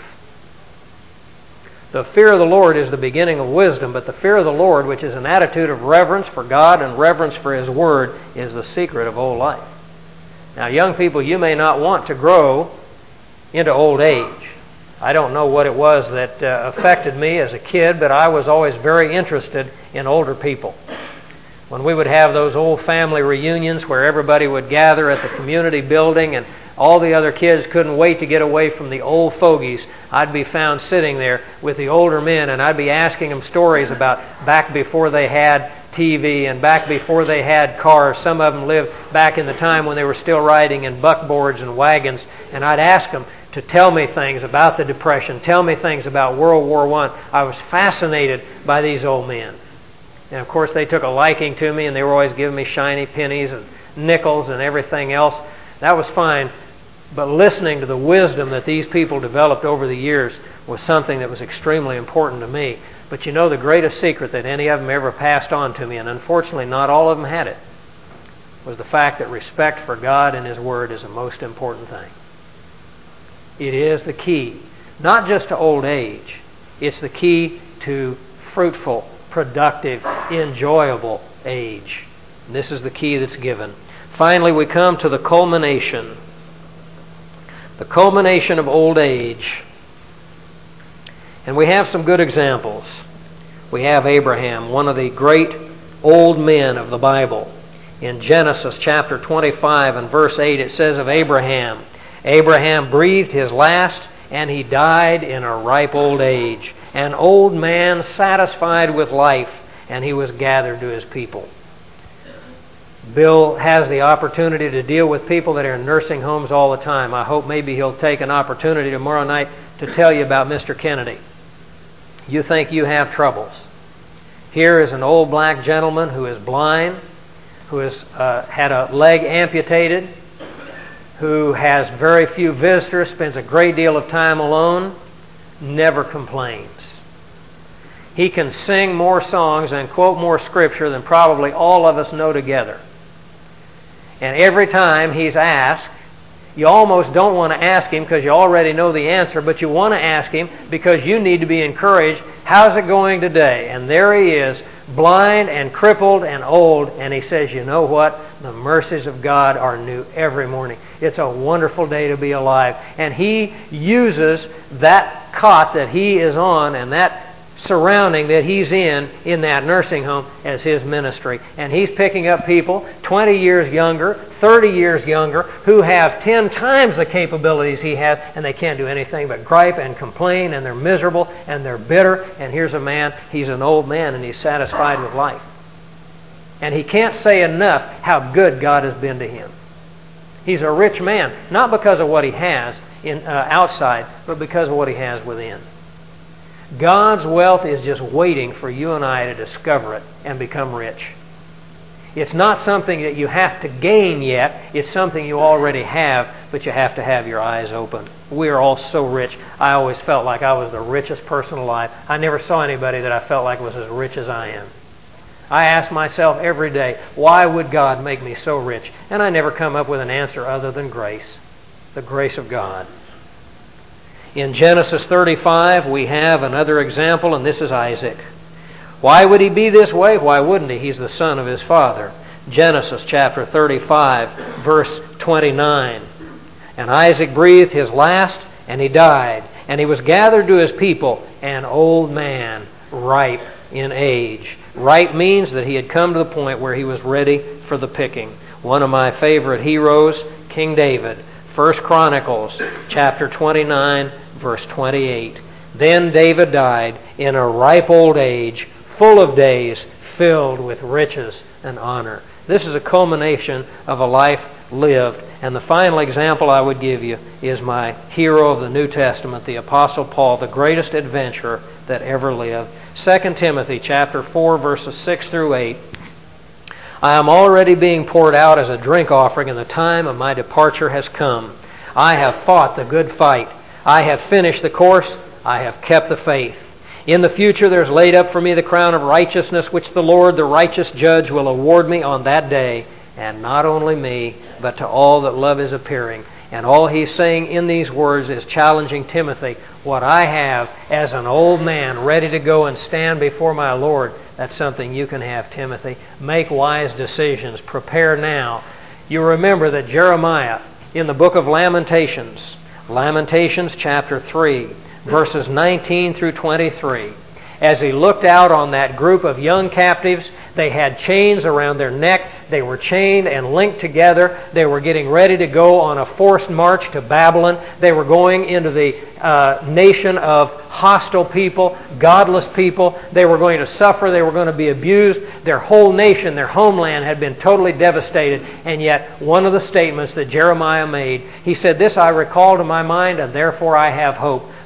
The fear of the Lord is the beginning of wisdom, but the fear of the Lord, which is an attitude of reverence for God and reverence for His Word, is the secret of old life. Now, young people, you may not want to grow into old age. I don't know what it was that affected me as a kid, but I was always very interested in older people. When we would have those old family reunions where everybody would gather at the community building and all the other kids couldn't wait to get away from the old fogies, I'd be found sitting there with the older men, and I'd be asking them stories about back before they had TV and back before they had cars. Some of them lived back in the time when they were still riding in buckboards and wagons, and I'd ask them to tell me things about the Depression, tell me things about World War I. I was fascinated by these old men. And, of course, they took a liking to me, and they were always giving me shiny pennies and nickels and everything else. That was fine. But listening to the wisdom that these people developed over the years was something that was extremely important to me. But you know, the greatest secret that any of them ever passed on to me, and unfortunately not all of them had it, was the fact that respect for God and His Word is the most important thing. It is the key, not just to old age. It's the key to fruitful, productive, enjoyable age. And this is the key that's given. Finally, we come to the culmination. The culmination of old age. And we have some good examples. We have Abraham, one of the great old men of the Bible. In Genesis chapter 25 and verse 8, it says of Abraham, Abraham breathed his last, and he died in a ripe old age, an old man satisfied with life, and he was gathered to his people. Bill has the opportunity to deal with people that are in nursing homes all the time. I hope maybe he'll take an opportunity tomorrow night to tell you about Mr. Kennedy. You think you have troubles. Here is an old black gentleman who is blind, who has had a leg amputated, who has very few visitors, spends a great deal of time alone, never complains. He can sing more songs and quote more scripture than probably all of us know together. And every time he's asked, you almost don't want to ask him because you already know the answer, but you want to ask him because you need to be encouraged. How's it going today? And there he is, blind and crippled and old, and he says, you know what? The mercies of God are new every morning. It's a wonderful day to be alive. And he uses that cot that he is on and that surrounding that he's in that nursing home as his ministry. And he's picking up people 20 years younger, 30 years younger, who have 10 times the capabilities he has, and they can't do anything but gripe and complain, and they're miserable, and they're bitter. And here's a man, he's an old man, and he's satisfied with life. And he can't say enough how good God has been to him. He's a rich man, not because of what he has outside, but because of what he has within. God's wealth is just waiting for you and I to discover it and become rich. It's not something that you have to gain yet. It's something you already have, but you have to have your eyes open. We are all so rich. I always felt like I was the richest person alive. I never saw anybody that I felt like was as rich as I am. I ask myself every day, why would God make me so rich? And I never come up with an answer other than grace. The grace of God. In Genesis 35, we have another example, and this is Isaac. Why would he be this way? Why wouldn't he? He's the son of his father. Genesis chapter 35, verse 29. And Isaac breathed his last, and he died. And he was gathered to his people, an old man, ripe in age. Ripe means that he had come to the point where he was ready for the picking. One of my favorite heroes, King David. 1 Chronicles chapter 29, verse 28. Then David died in a ripe old age, full of days, filled with riches and honor. This is a culmination of a life lived. And the final example I would give you is my hero of the New Testament, the Apostle Paul, the greatest adventurer that ever lived. 2 Timothy chapter 4, verses 6 through 8. I am already being poured out as a drink offering, and the time of my departure has come. I have fought the good fight. I have finished the course. I have kept the faith. In the future there is laid up for me the crown of righteousness, which the Lord, the righteous judge, will award me on that day, and not only me, but to all that love His appearing. And all he's saying in these words is challenging Timothy. What I have as an old man ready to go and stand before my Lord, that's something you can have, Timothy. Make wise decisions. Prepare now. You remember that Jeremiah, in the book of Lamentations, Lamentations chapter 3, verses 19 through 23, as he looked out on that group of young captives, they had chains around their neck. They were chained and linked together. They were getting ready to go on a forced march to Babylon. They were going into the nation of hostile people, godless people. They were going to suffer. They were going to be abused. Their whole nation, their homeland had been totally devastated. And yet, one of the statements that Jeremiah made, he said, "This I recall to my mind, and therefore I have hope.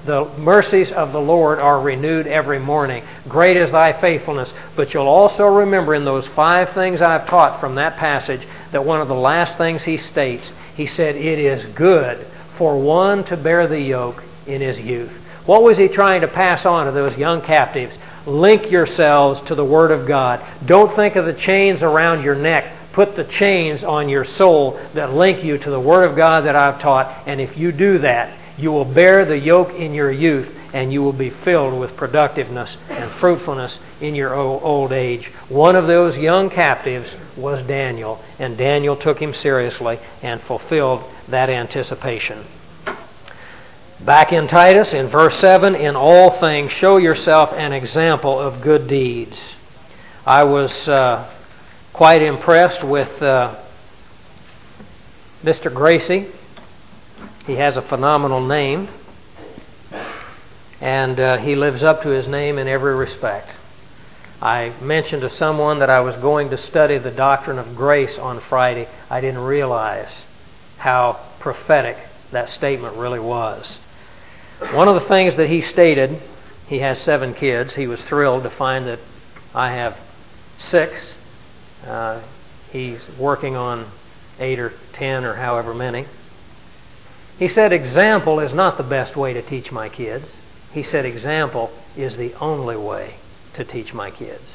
The mercies of the Lord are renewed every morning. Great is thy faithfulness. But you'll also remember in those 5 things I've taught from that passage that one of the last things he states, he said, it is good for one to bear the yoke in his youth. What was he trying to pass on to those young captives? Link yourselves to the Word of God. Don't think of the chains around your neck. Put the chains on your soul that link you to the Word of God that I've taught. And if you do that, you will bear the yoke in your youth, and you will be filled with productiveness and fruitfulness in your old age. One of those young captives was Daniel, and Daniel took him seriously and fulfilled that anticipation. Back in Titus, in verse 7, in all things show yourself an example of good deeds. I was quite impressed with Mr. Gracie. He has a phenomenal name, and he lives up to his name in every respect. I mentioned to someone that I was going to study the doctrine of grace on Friday. I didn't realize how prophetic that statement really was. One of the things that he stated, he has 7 kids. He was thrilled to find that I have 6. He's working on 8 or 10 or however many. He said example is not the best way to teach my kids. He said example is the only way to teach my kids.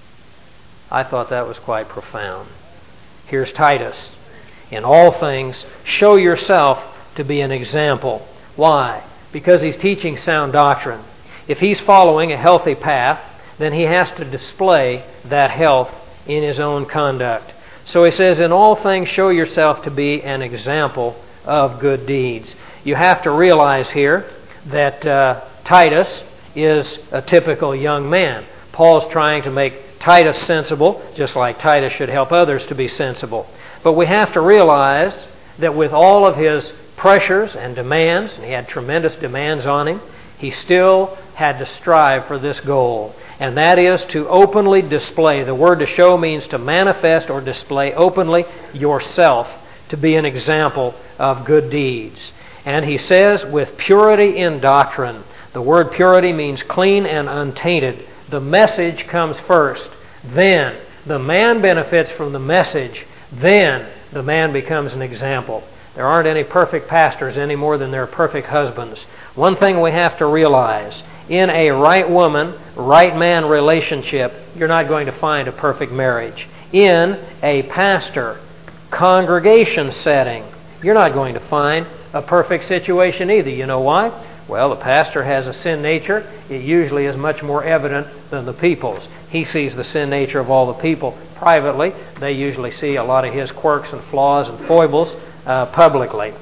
I thought that was quite profound. Here's Titus. In all things, show yourself to be an example. Why? Because he's teaching sound doctrine. If he's following a healthy path, then he has to display that health in his own conduct. So he says, in all things show yourself to be an example of good deeds. You have to realize here that Titus is a typical young man. Paul's trying to make Titus sensible, just like Titus should help others to be sensible. But we have to realize that with all of his pressures and demands, and he had tremendous demands on him, he still had to strive for this goal. And that is to openly display. The word to show means to manifest or display openly yourself to be an example of good deeds. And he says, with purity in doctrine. The word purity means clean and untainted. The message comes first. Then the man benefits from the message. Then the man becomes an example. There aren't any perfect pastors any more than there are perfect husbands. One thing we have to realize, in a right woman, right man relationship, you're not going to find a perfect marriage. In a pastor, congregation setting, you're not going to find a perfect situation either. You know why? Well, the pastor has a sin nature. It usually is much more evident than the people's. He sees the sin nature of all the people privately. They usually see a lot of his quirks and flaws and foibles publicly.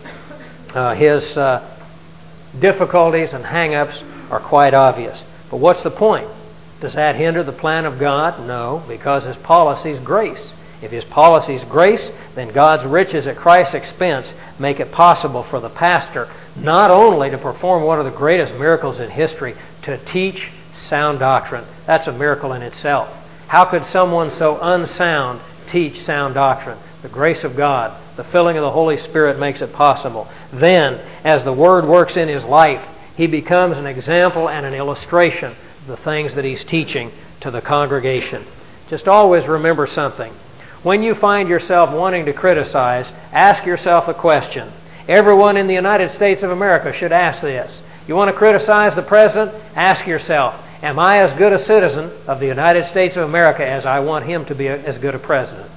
His difficulties and hang-ups are quite obvious. But what's the point? Does that hinder the plan of God? No, because his policy is grace. If his policy is grace, then God's riches at Christ's expense make it possible for the pastor not only to perform one of the greatest miracles in history, to teach sound doctrine. That's a miracle in itself. How could someone so unsound teach sound doctrine? The grace of God, the filling of the Holy Spirit makes it possible. Then, as the Word works in his life, he becomes an example and an illustration of the things that he's teaching to the congregation. Just always remember something. When you find yourself wanting to criticize, ask yourself a question. Everyone in the United States of America should ask this. You want to criticize the President? Ask yourself, am I as good a citizen of the United States of America as I want him to be as good a president?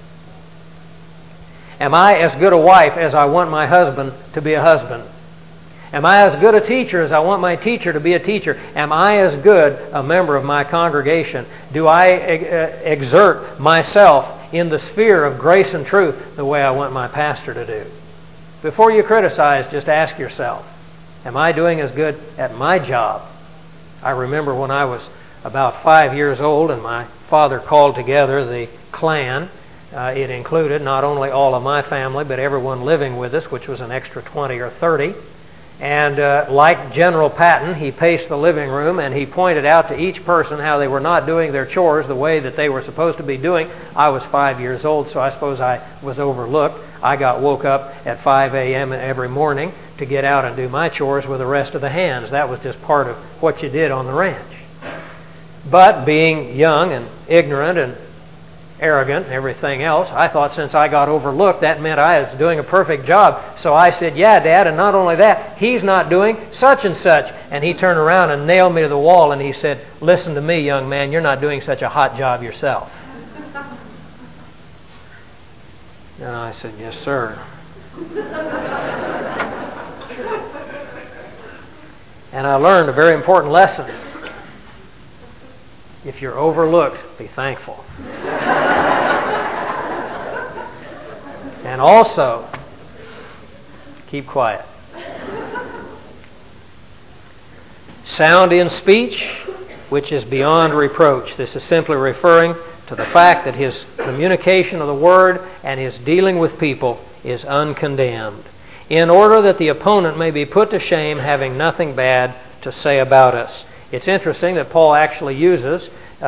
Am I as good a wife as I want my husband to be a husband? Am I as good a teacher as I want my teacher to be a teacher? Am I as good a member of my congregation? Do I exert myself in the sphere of grace and truth the way I want my pastor to do? Before you criticize, just ask yourself, am I doing as good at my job? I remember when I was about 5 years old and my father called together the clan. It included not only all of my family, but everyone living with us, which was an extra 20 or 30. And like General Patton, he paced the living room and he pointed out to each person how they were not doing their chores the way that they were supposed to be doing. I was 5 years old, so I suppose I was overlooked. I got woke up at 5 a.m. every morning to get out and do my chores with the rest of the hands. That was just part of what you did on the ranch. But being young and ignorant and arrogant and everything else, I thought since I got overlooked, that meant I was doing a perfect job. So I said, yeah, Dad, and not only that, he's not doing such and such. And he turned around and nailed me to the wall and he said, listen to me, young man, you're not doing such a hot job yourself. And I said, yes, sir. And I learned a very important lesson. If you're overlooked, be thankful. And also, keep quiet. Sound in speech, which is beyond reproach. This is simply referring to the fact that his communication of the Word and his dealing with people is uncondemned, in order that the opponent may be put to shame, having nothing bad to say about us. It's interesting that Paul actually uses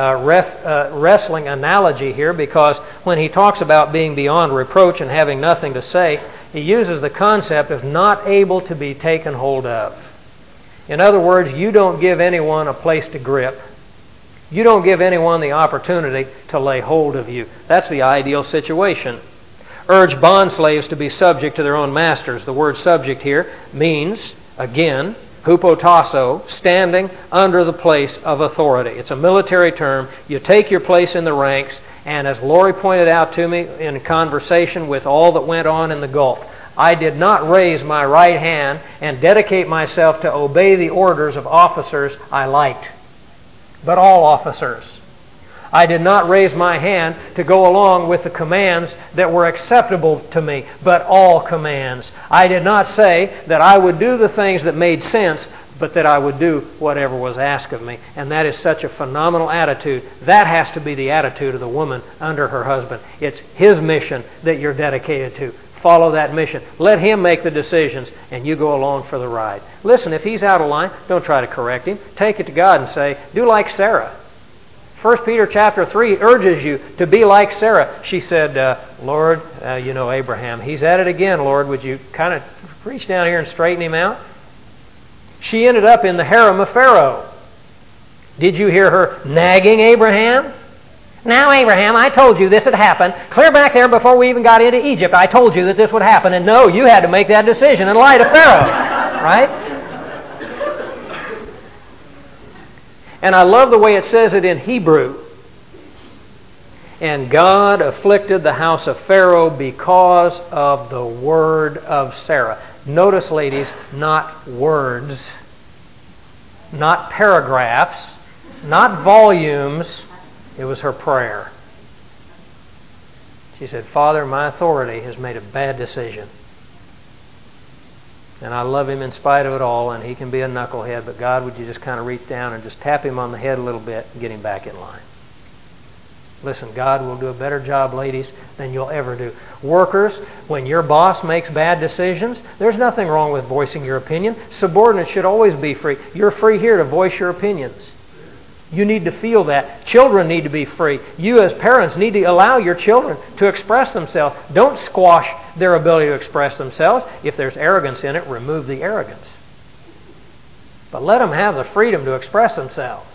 wrestling analogy here, because when he talks about being beyond reproach and having nothing to say, he uses the concept of not able to be taken hold of. In other words, you don't give anyone a place to grip. You don't give anyone the opportunity to lay hold of you. That's the ideal situation. Urge bondslaves to be subject to their own masters. The word subject here means, again, hupotasso, standing under the place of authority. It's a military term. You take your place in the ranks, and as Lori pointed out to me in conversation with all that went on in the Gulf, I did not raise my right hand and dedicate myself to obey the orders of officers I liked, but all officers. I did not raise my hand to go along with the commands that were acceptable to me, but all commands. I did not say that I would do the things that made sense, but that I would do whatever was asked of me. And that is such a phenomenal attitude. That has to be the attitude of the woman under her husband. It's his mission that you're dedicated to. Follow that mission. Let him make the decisions, and you go along for the ride. Listen, if he's out of line, don't try to correct him. Take it to God and say, do like Sarah. 1 Peter chapter 3 urges you to be like Sarah. She said, Lord, you know Abraham. He's at it again, Lord. Would you kind of reach down here and straighten him out? She ended up in the harem of Pharaoh. Did you hear her nagging Abraham? Now, Abraham, I told you this would happen. Clear back there before we even got into Egypt. I told you that this would happen. And no, you had to make that decision in light of Pharaoh. Right? And I love the way it says it in Hebrew. And God afflicted the house of Pharaoh because of the word of Sarah. Notice, ladies, not words, not paragraphs, not volumes. It was her prayer. She said, Father, my authority has made a bad decision. And I love him in spite of it all, and he can be a knucklehead, but God, would you just kind of reach down and just tap him on the head a little bit and get him back in line? Listen, God will do a better job, ladies, than you'll ever do. Workers, when your boss makes bad decisions, there's nothing wrong with voicing your opinion. Subordinates should always be free. You're free here to voice your opinions. You need to feel that. Children need to be free. You as parents need to allow your children to express themselves. Don't squash their ability to express themselves. If there's arrogance in it, remove the arrogance. But let them have the freedom to express themselves.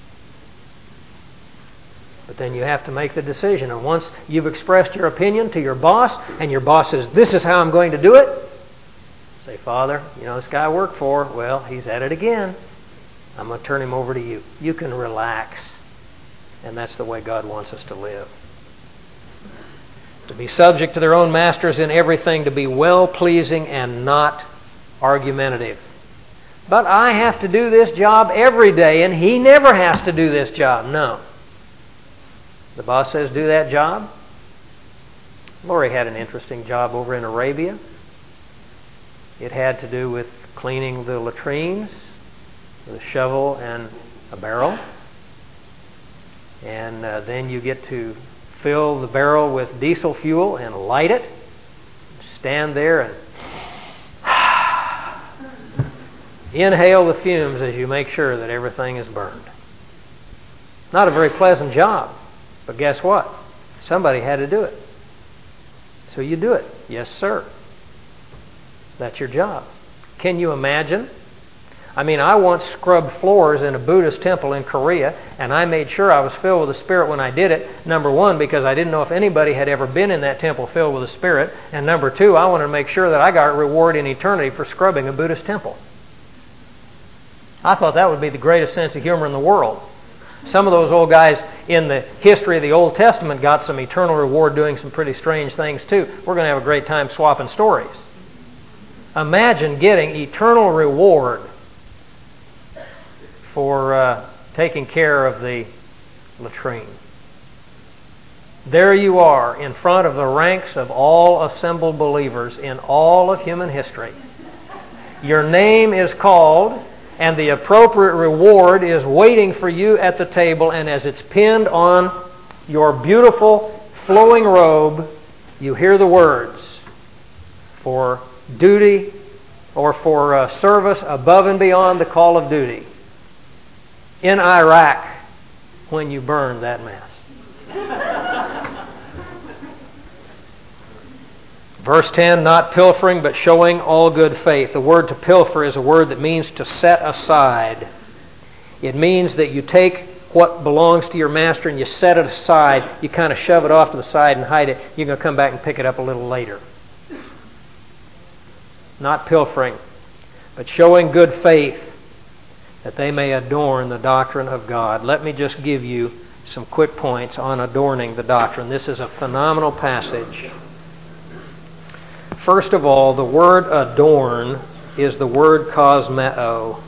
But then you have to make the decision. And once you've expressed your opinion to your boss, and your boss says, this is how I'm going to do it, say, Father, you know this guy I work for, well, he's at it again. I'm going to turn him over to you. You can relax. And that's the way God wants us to live. To be subject to their own masters in everything, to be well-pleasing and not argumentative. But I have to do this job every day, and he never has to do this job. No. The boss says, do that job. Lori had an interesting job over in Arabia. It had to do with cleaning the latrines with a shovel and a barrel. And then you get to fill the barrel with diesel fuel and light it. Stand there and inhale the fumes as you make sure that everything is burned. Not a very pleasant job, but guess what? Somebody had to do it. So you do it. Yes, sir. That's your job. Can you imagine? I mean, I once scrubbed floors in a Buddhist temple in Korea, and I made sure I was filled with the Spirit when I did it. Number one, because I didn't know if anybody had ever been in that temple filled with the Spirit. And number two, I wanted to make sure that I got a reward in eternity for scrubbing a Buddhist temple. I thought that would be the greatest sense of humor in the world. Some of those old guys in the history of the Old Testament got some eternal reward doing some pretty strange things too. We're going to have a great time swapping stories. Imagine getting eternal reward for taking care of the latrine. There you are in front of the ranks of all assembled believers in all of human history. Your name is called, and the appropriate reward is waiting for you at the table, and as it's pinned on your beautiful flowing robe, you hear the words, for duty or for service above and beyond the call of duty in Iraq when you burned that mess. Verse 10, not pilfering, but showing all good faith. The word to pilfer is a word that means to set aside. It means that you take what belongs to your master and you set it aside. You kind of shove it off to the side and hide it. You're going to come back and pick it up a little later. Not pilfering, but showing good faith, that they may adorn the doctrine of God. Let me just give you some quick points on adorning the doctrine. This is a phenomenal passage. First of all, the word adorn is the word cosmeo.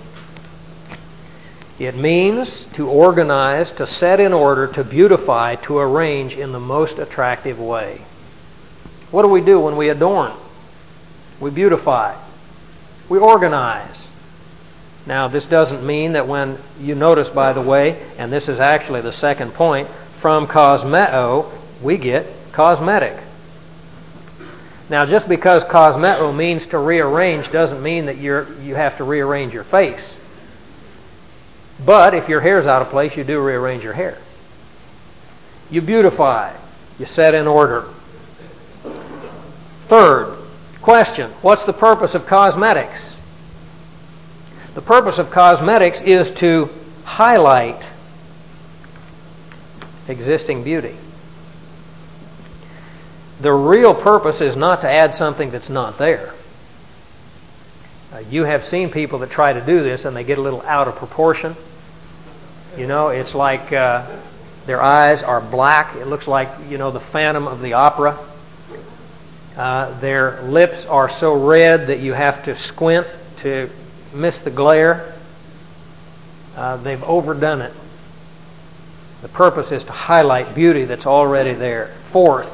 It means to organize, to set in order, to beautify, to arrange in the most attractive way. What do we do when we adorn? We beautify. We organize. Now, this doesn't mean that when you notice, by the way, and this is actually the second point, from cosmeo, we get cosmetic. Now, just because cosmeo means to rearrange doesn't mean that you have to rearrange your face. But if your hair's out of place, you do rearrange your hair. You beautify. You set in order. Third question, what's the purpose of cosmetics? The purpose of cosmetics is to highlight existing beauty. The real purpose is not to add something that's not there. You have seen people that try to do this and they get a little out of proportion. You know, it's like their eyes are black. It looks like, the Phantom of the Opera. Their lips are so red that you have to squint to miss the glare. They've overdone it. The purpose is to highlight beauty that's already there. Fourth,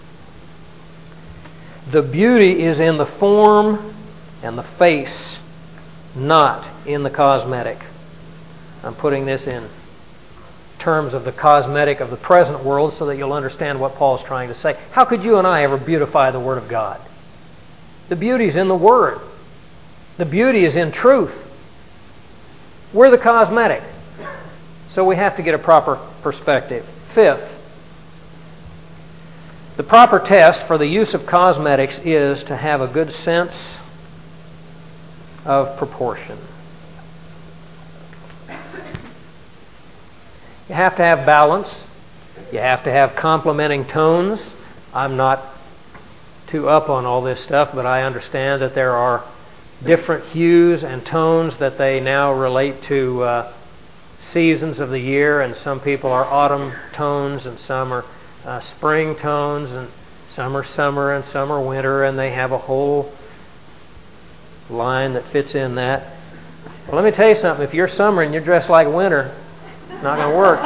the beauty is in the form and the face, not in the cosmetic. I'm putting this in terms of the cosmetic of the present world so that you'll understand what Paul's trying to say. How could you and I ever beautify the Word of God? The beauty's in the Word. The beauty is in truth. We're the cosmetic. So we have to get a proper perspective. Fifth, the proper test for the use of cosmetics is to have a good sense of proportion. You have to have balance. You have to have complementing tones. I'm not too up on all this stuff, but I understand that there are different hues and tones that they now relate to seasons of the year, and some people are autumn tones and some are spring tones, and some are summer and some are winter, and they have a whole line that fits in that. Well, let me tell you something. If you're summer and you're dressed like winter, it's not going to work.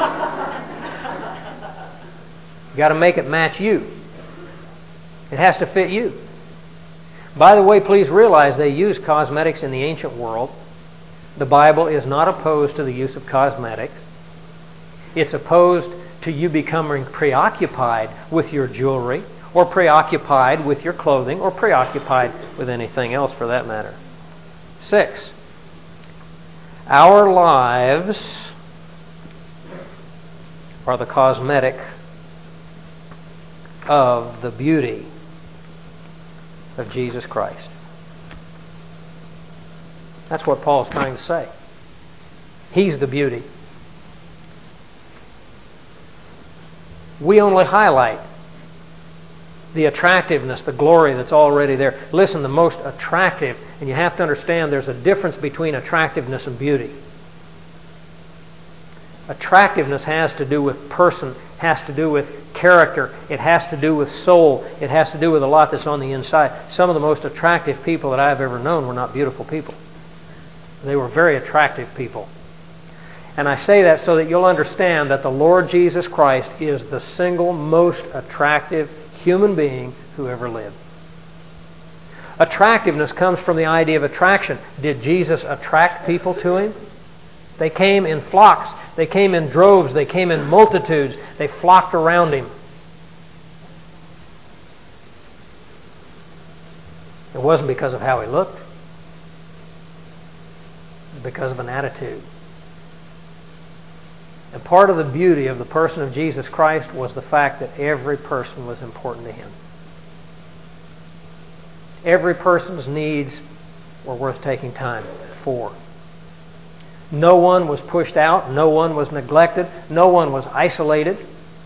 You've got to make it match you. It has to fit you. By the way, please realize they used cosmetics in the ancient world. The Bible is not opposed to the use of cosmetics. It's opposed to you becoming preoccupied with your jewelry, or preoccupied with your clothing, or preoccupied with anything else for that matter. 6. Our lives are the cosmetic of the beauty of Jesus Christ. That's what Paul's trying to say. He's the beauty. We only highlight the attractiveness, the glory that's already there. Listen, the most attractive, and you have to understand there's a difference between attractiveness and beauty. Attractiveness has to do with person, has to do with character, it has to do with soul, it has to do with a lot that's on the inside. Some of the most attractive people that I've ever known were not beautiful people. They were very attractive people. And I say that so that you'll understand that the Lord Jesus Christ is the single most attractive human being who ever lived. Attractiveness comes from the idea of attraction. Did Jesus attract people to Him? They came in flocks. They came in droves. They came in multitudes. They flocked around Him. It wasn't because of how He looked. It was because of an attitude. And part of the beauty of the person of Jesus Christ was the fact that every person was important to Him. Every person's needs were worth taking time for. No one was pushed out. No one was neglected. No one was isolated.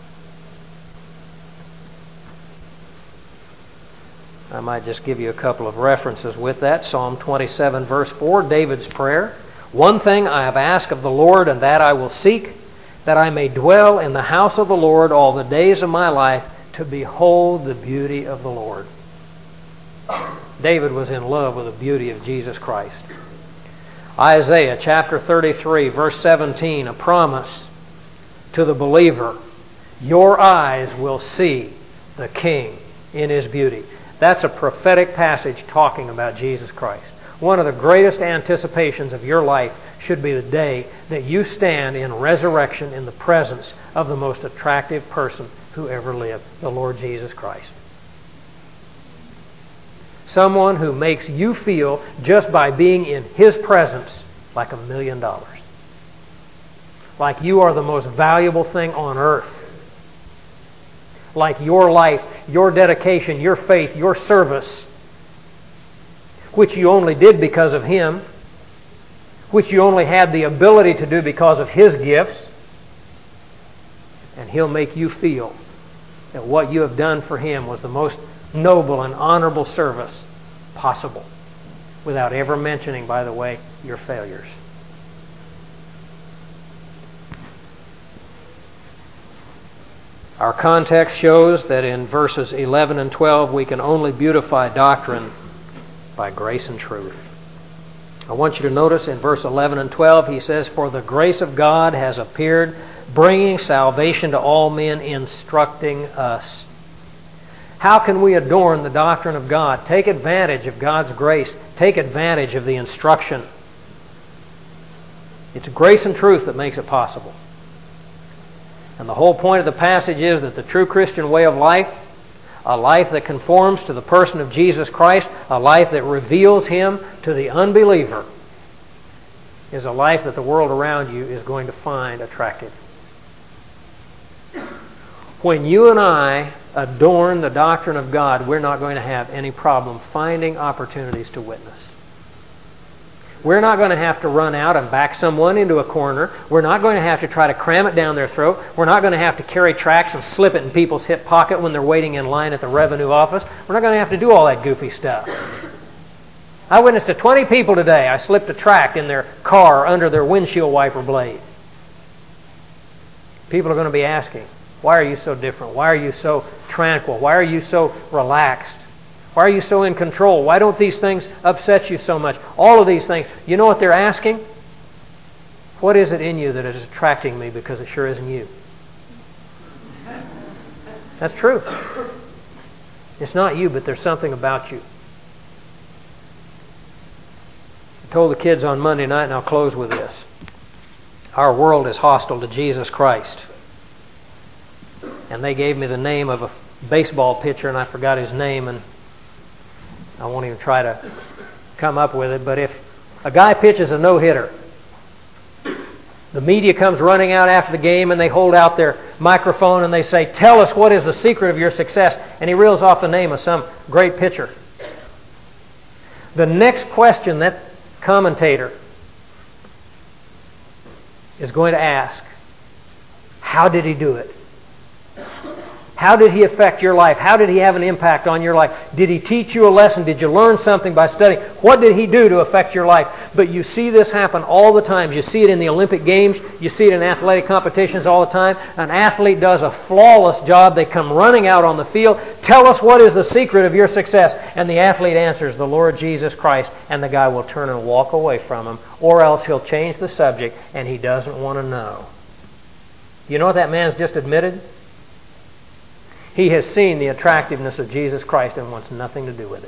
I might just give you a couple of references with that. Psalm 27, verse 4, David's prayer. One thing I have asked of the Lord, and that I will seek, that I may dwell in the house of the Lord all the days of my life, to behold the beauty of the Lord. David was in love with the beauty of Jesus Christ. Isaiah chapter 33, verse 17, a promise to the believer. Your eyes will see the King in His beauty. That's a prophetic passage talking about Jesus Christ. One of the greatest anticipations of your life should be the day that you stand in resurrection in the presence of the most attractive person who ever lived, the Lord Jesus Christ. Someone who makes you feel, just by being in His presence, like $1 million. Like you are the most valuable thing on earth. Like your life, your dedication, your faith, your service, which you only did because of Him, which you only had the ability to do because of His gifts, and He'll make you feel that what you have done for Him was the most noble and honorable service possible, without ever mentioning, by the way, your failures. Our context shows that in verses 11 and 12 we can only beautify doctrine by grace and truth. I want you to notice in verse 11 and 12 he says, For the grace of God has appeared, bringing salvation to all men, instructing us. How can we adorn the doctrine of God? Take advantage of God's grace. Take advantage of the instruction. It's grace and truth that makes it possible. And the whole point of the passage is that the true Christian way of life, a life that conforms to the person of Jesus Christ, a life that reveals Him to the unbeliever, is a life that the world around you is going to find attractive. When you and I adorn the doctrine of God, we're not going to have any problem finding opportunities to witness. We're not going to have to run out and back someone into a corner. We're not going to have to try to cram it down their throat. We're not going to have to carry tracts and slip it in people's hip pocket when they're waiting in line at the revenue office. We're not going to have to do all that goofy stuff. I witnessed to 20 people today. I slipped a tract in their car under their windshield wiper blade. People are going to be asking, why are you so different? Why are you so tranquil? Why are you so relaxed? Why are you so in control? Why don't these things upset you so much? All of these things. You know what they're asking? What is it in you that is attracting me, because it sure isn't you? That's true. It's not you, but there's something about you. I told the kids on Monday night, and I'll close with this. Our world is hostile to Jesus Christ. And they gave me the name of a baseball pitcher, and I forgot his name, and I won't even try to come up with it. But if a guy pitches a no-hitter, the media comes running out after the game, and they hold out their microphone and they say, tell us what is the secret of your success. And he reels off the name of some great pitcher. The next question that commentator is going to ask, how did he do it? How did he affect your life? How did he have an impact on your life? Did he teach you a lesson? Did you learn something by studying? What did he do to affect your life? But you see this happen all the time. You see it in the Olympic Games. You see it in athletic competitions all the time. An athlete does a flawless job. They come running out on the field. Tell us what is the secret of your success. And the athlete answers, the Lord Jesus Christ. And the guy will turn and walk away from him. Or else he'll change the subject and he doesn't want to know. You know what that man's just admitted? He has seen the attractiveness of Jesus Christ and wants nothing to do with it.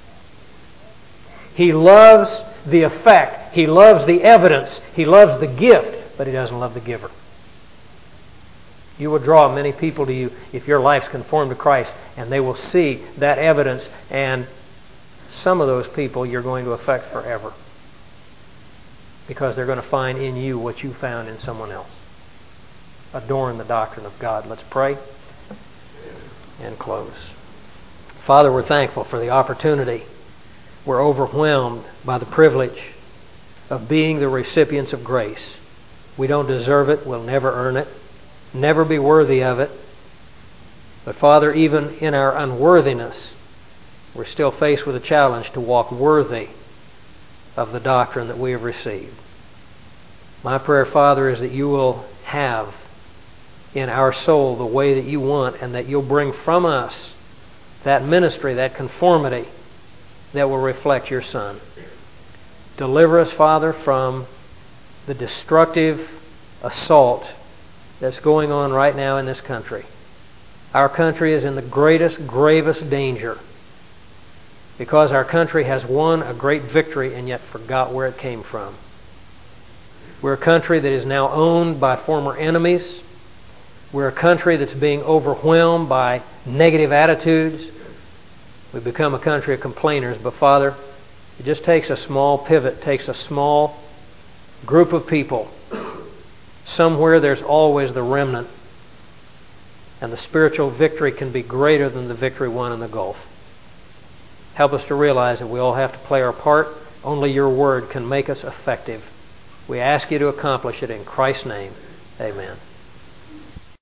He loves the effect. He loves the evidence. He loves the gift, but he doesn't love the giver. You will draw many people to you if your life's conformed to Christ, and they will see that evidence, and some of those people you're going to affect forever because they're going to find in you what you found in someone else. Adorn the doctrine of God. Let's pray and close. Father, we're thankful for the opportunity. We're overwhelmed by the privilege of being the recipients of grace. We don't deserve it. We'll never earn it. Never be worthy of it. But Father, even in our unworthiness, we're still faced with a challenge to walk worthy of the doctrine that we have received. My prayer, Father, is that you will have in our soul the way that you want, and that you'll bring from us that ministry, that conformity that will reflect your Son. Deliver us, Father, from the destructive assault that's going on right now in this country. Our country is in the greatest, gravest danger because our country has won a great victory and yet forgot where it came from. We're a country that is now owned by former enemies. We're a country that's being overwhelmed by negative attitudes. We've become a country of complainers. But Father, it just takes a small pivot, takes a small group of people. Somewhere there's always the remnant. And the spiritual victory can be greater than the victory won in the Gulf. Help us to realize that we all have to play our part. Only your word can make us effective. We ask you to accomplish it in Christ's name. Amen.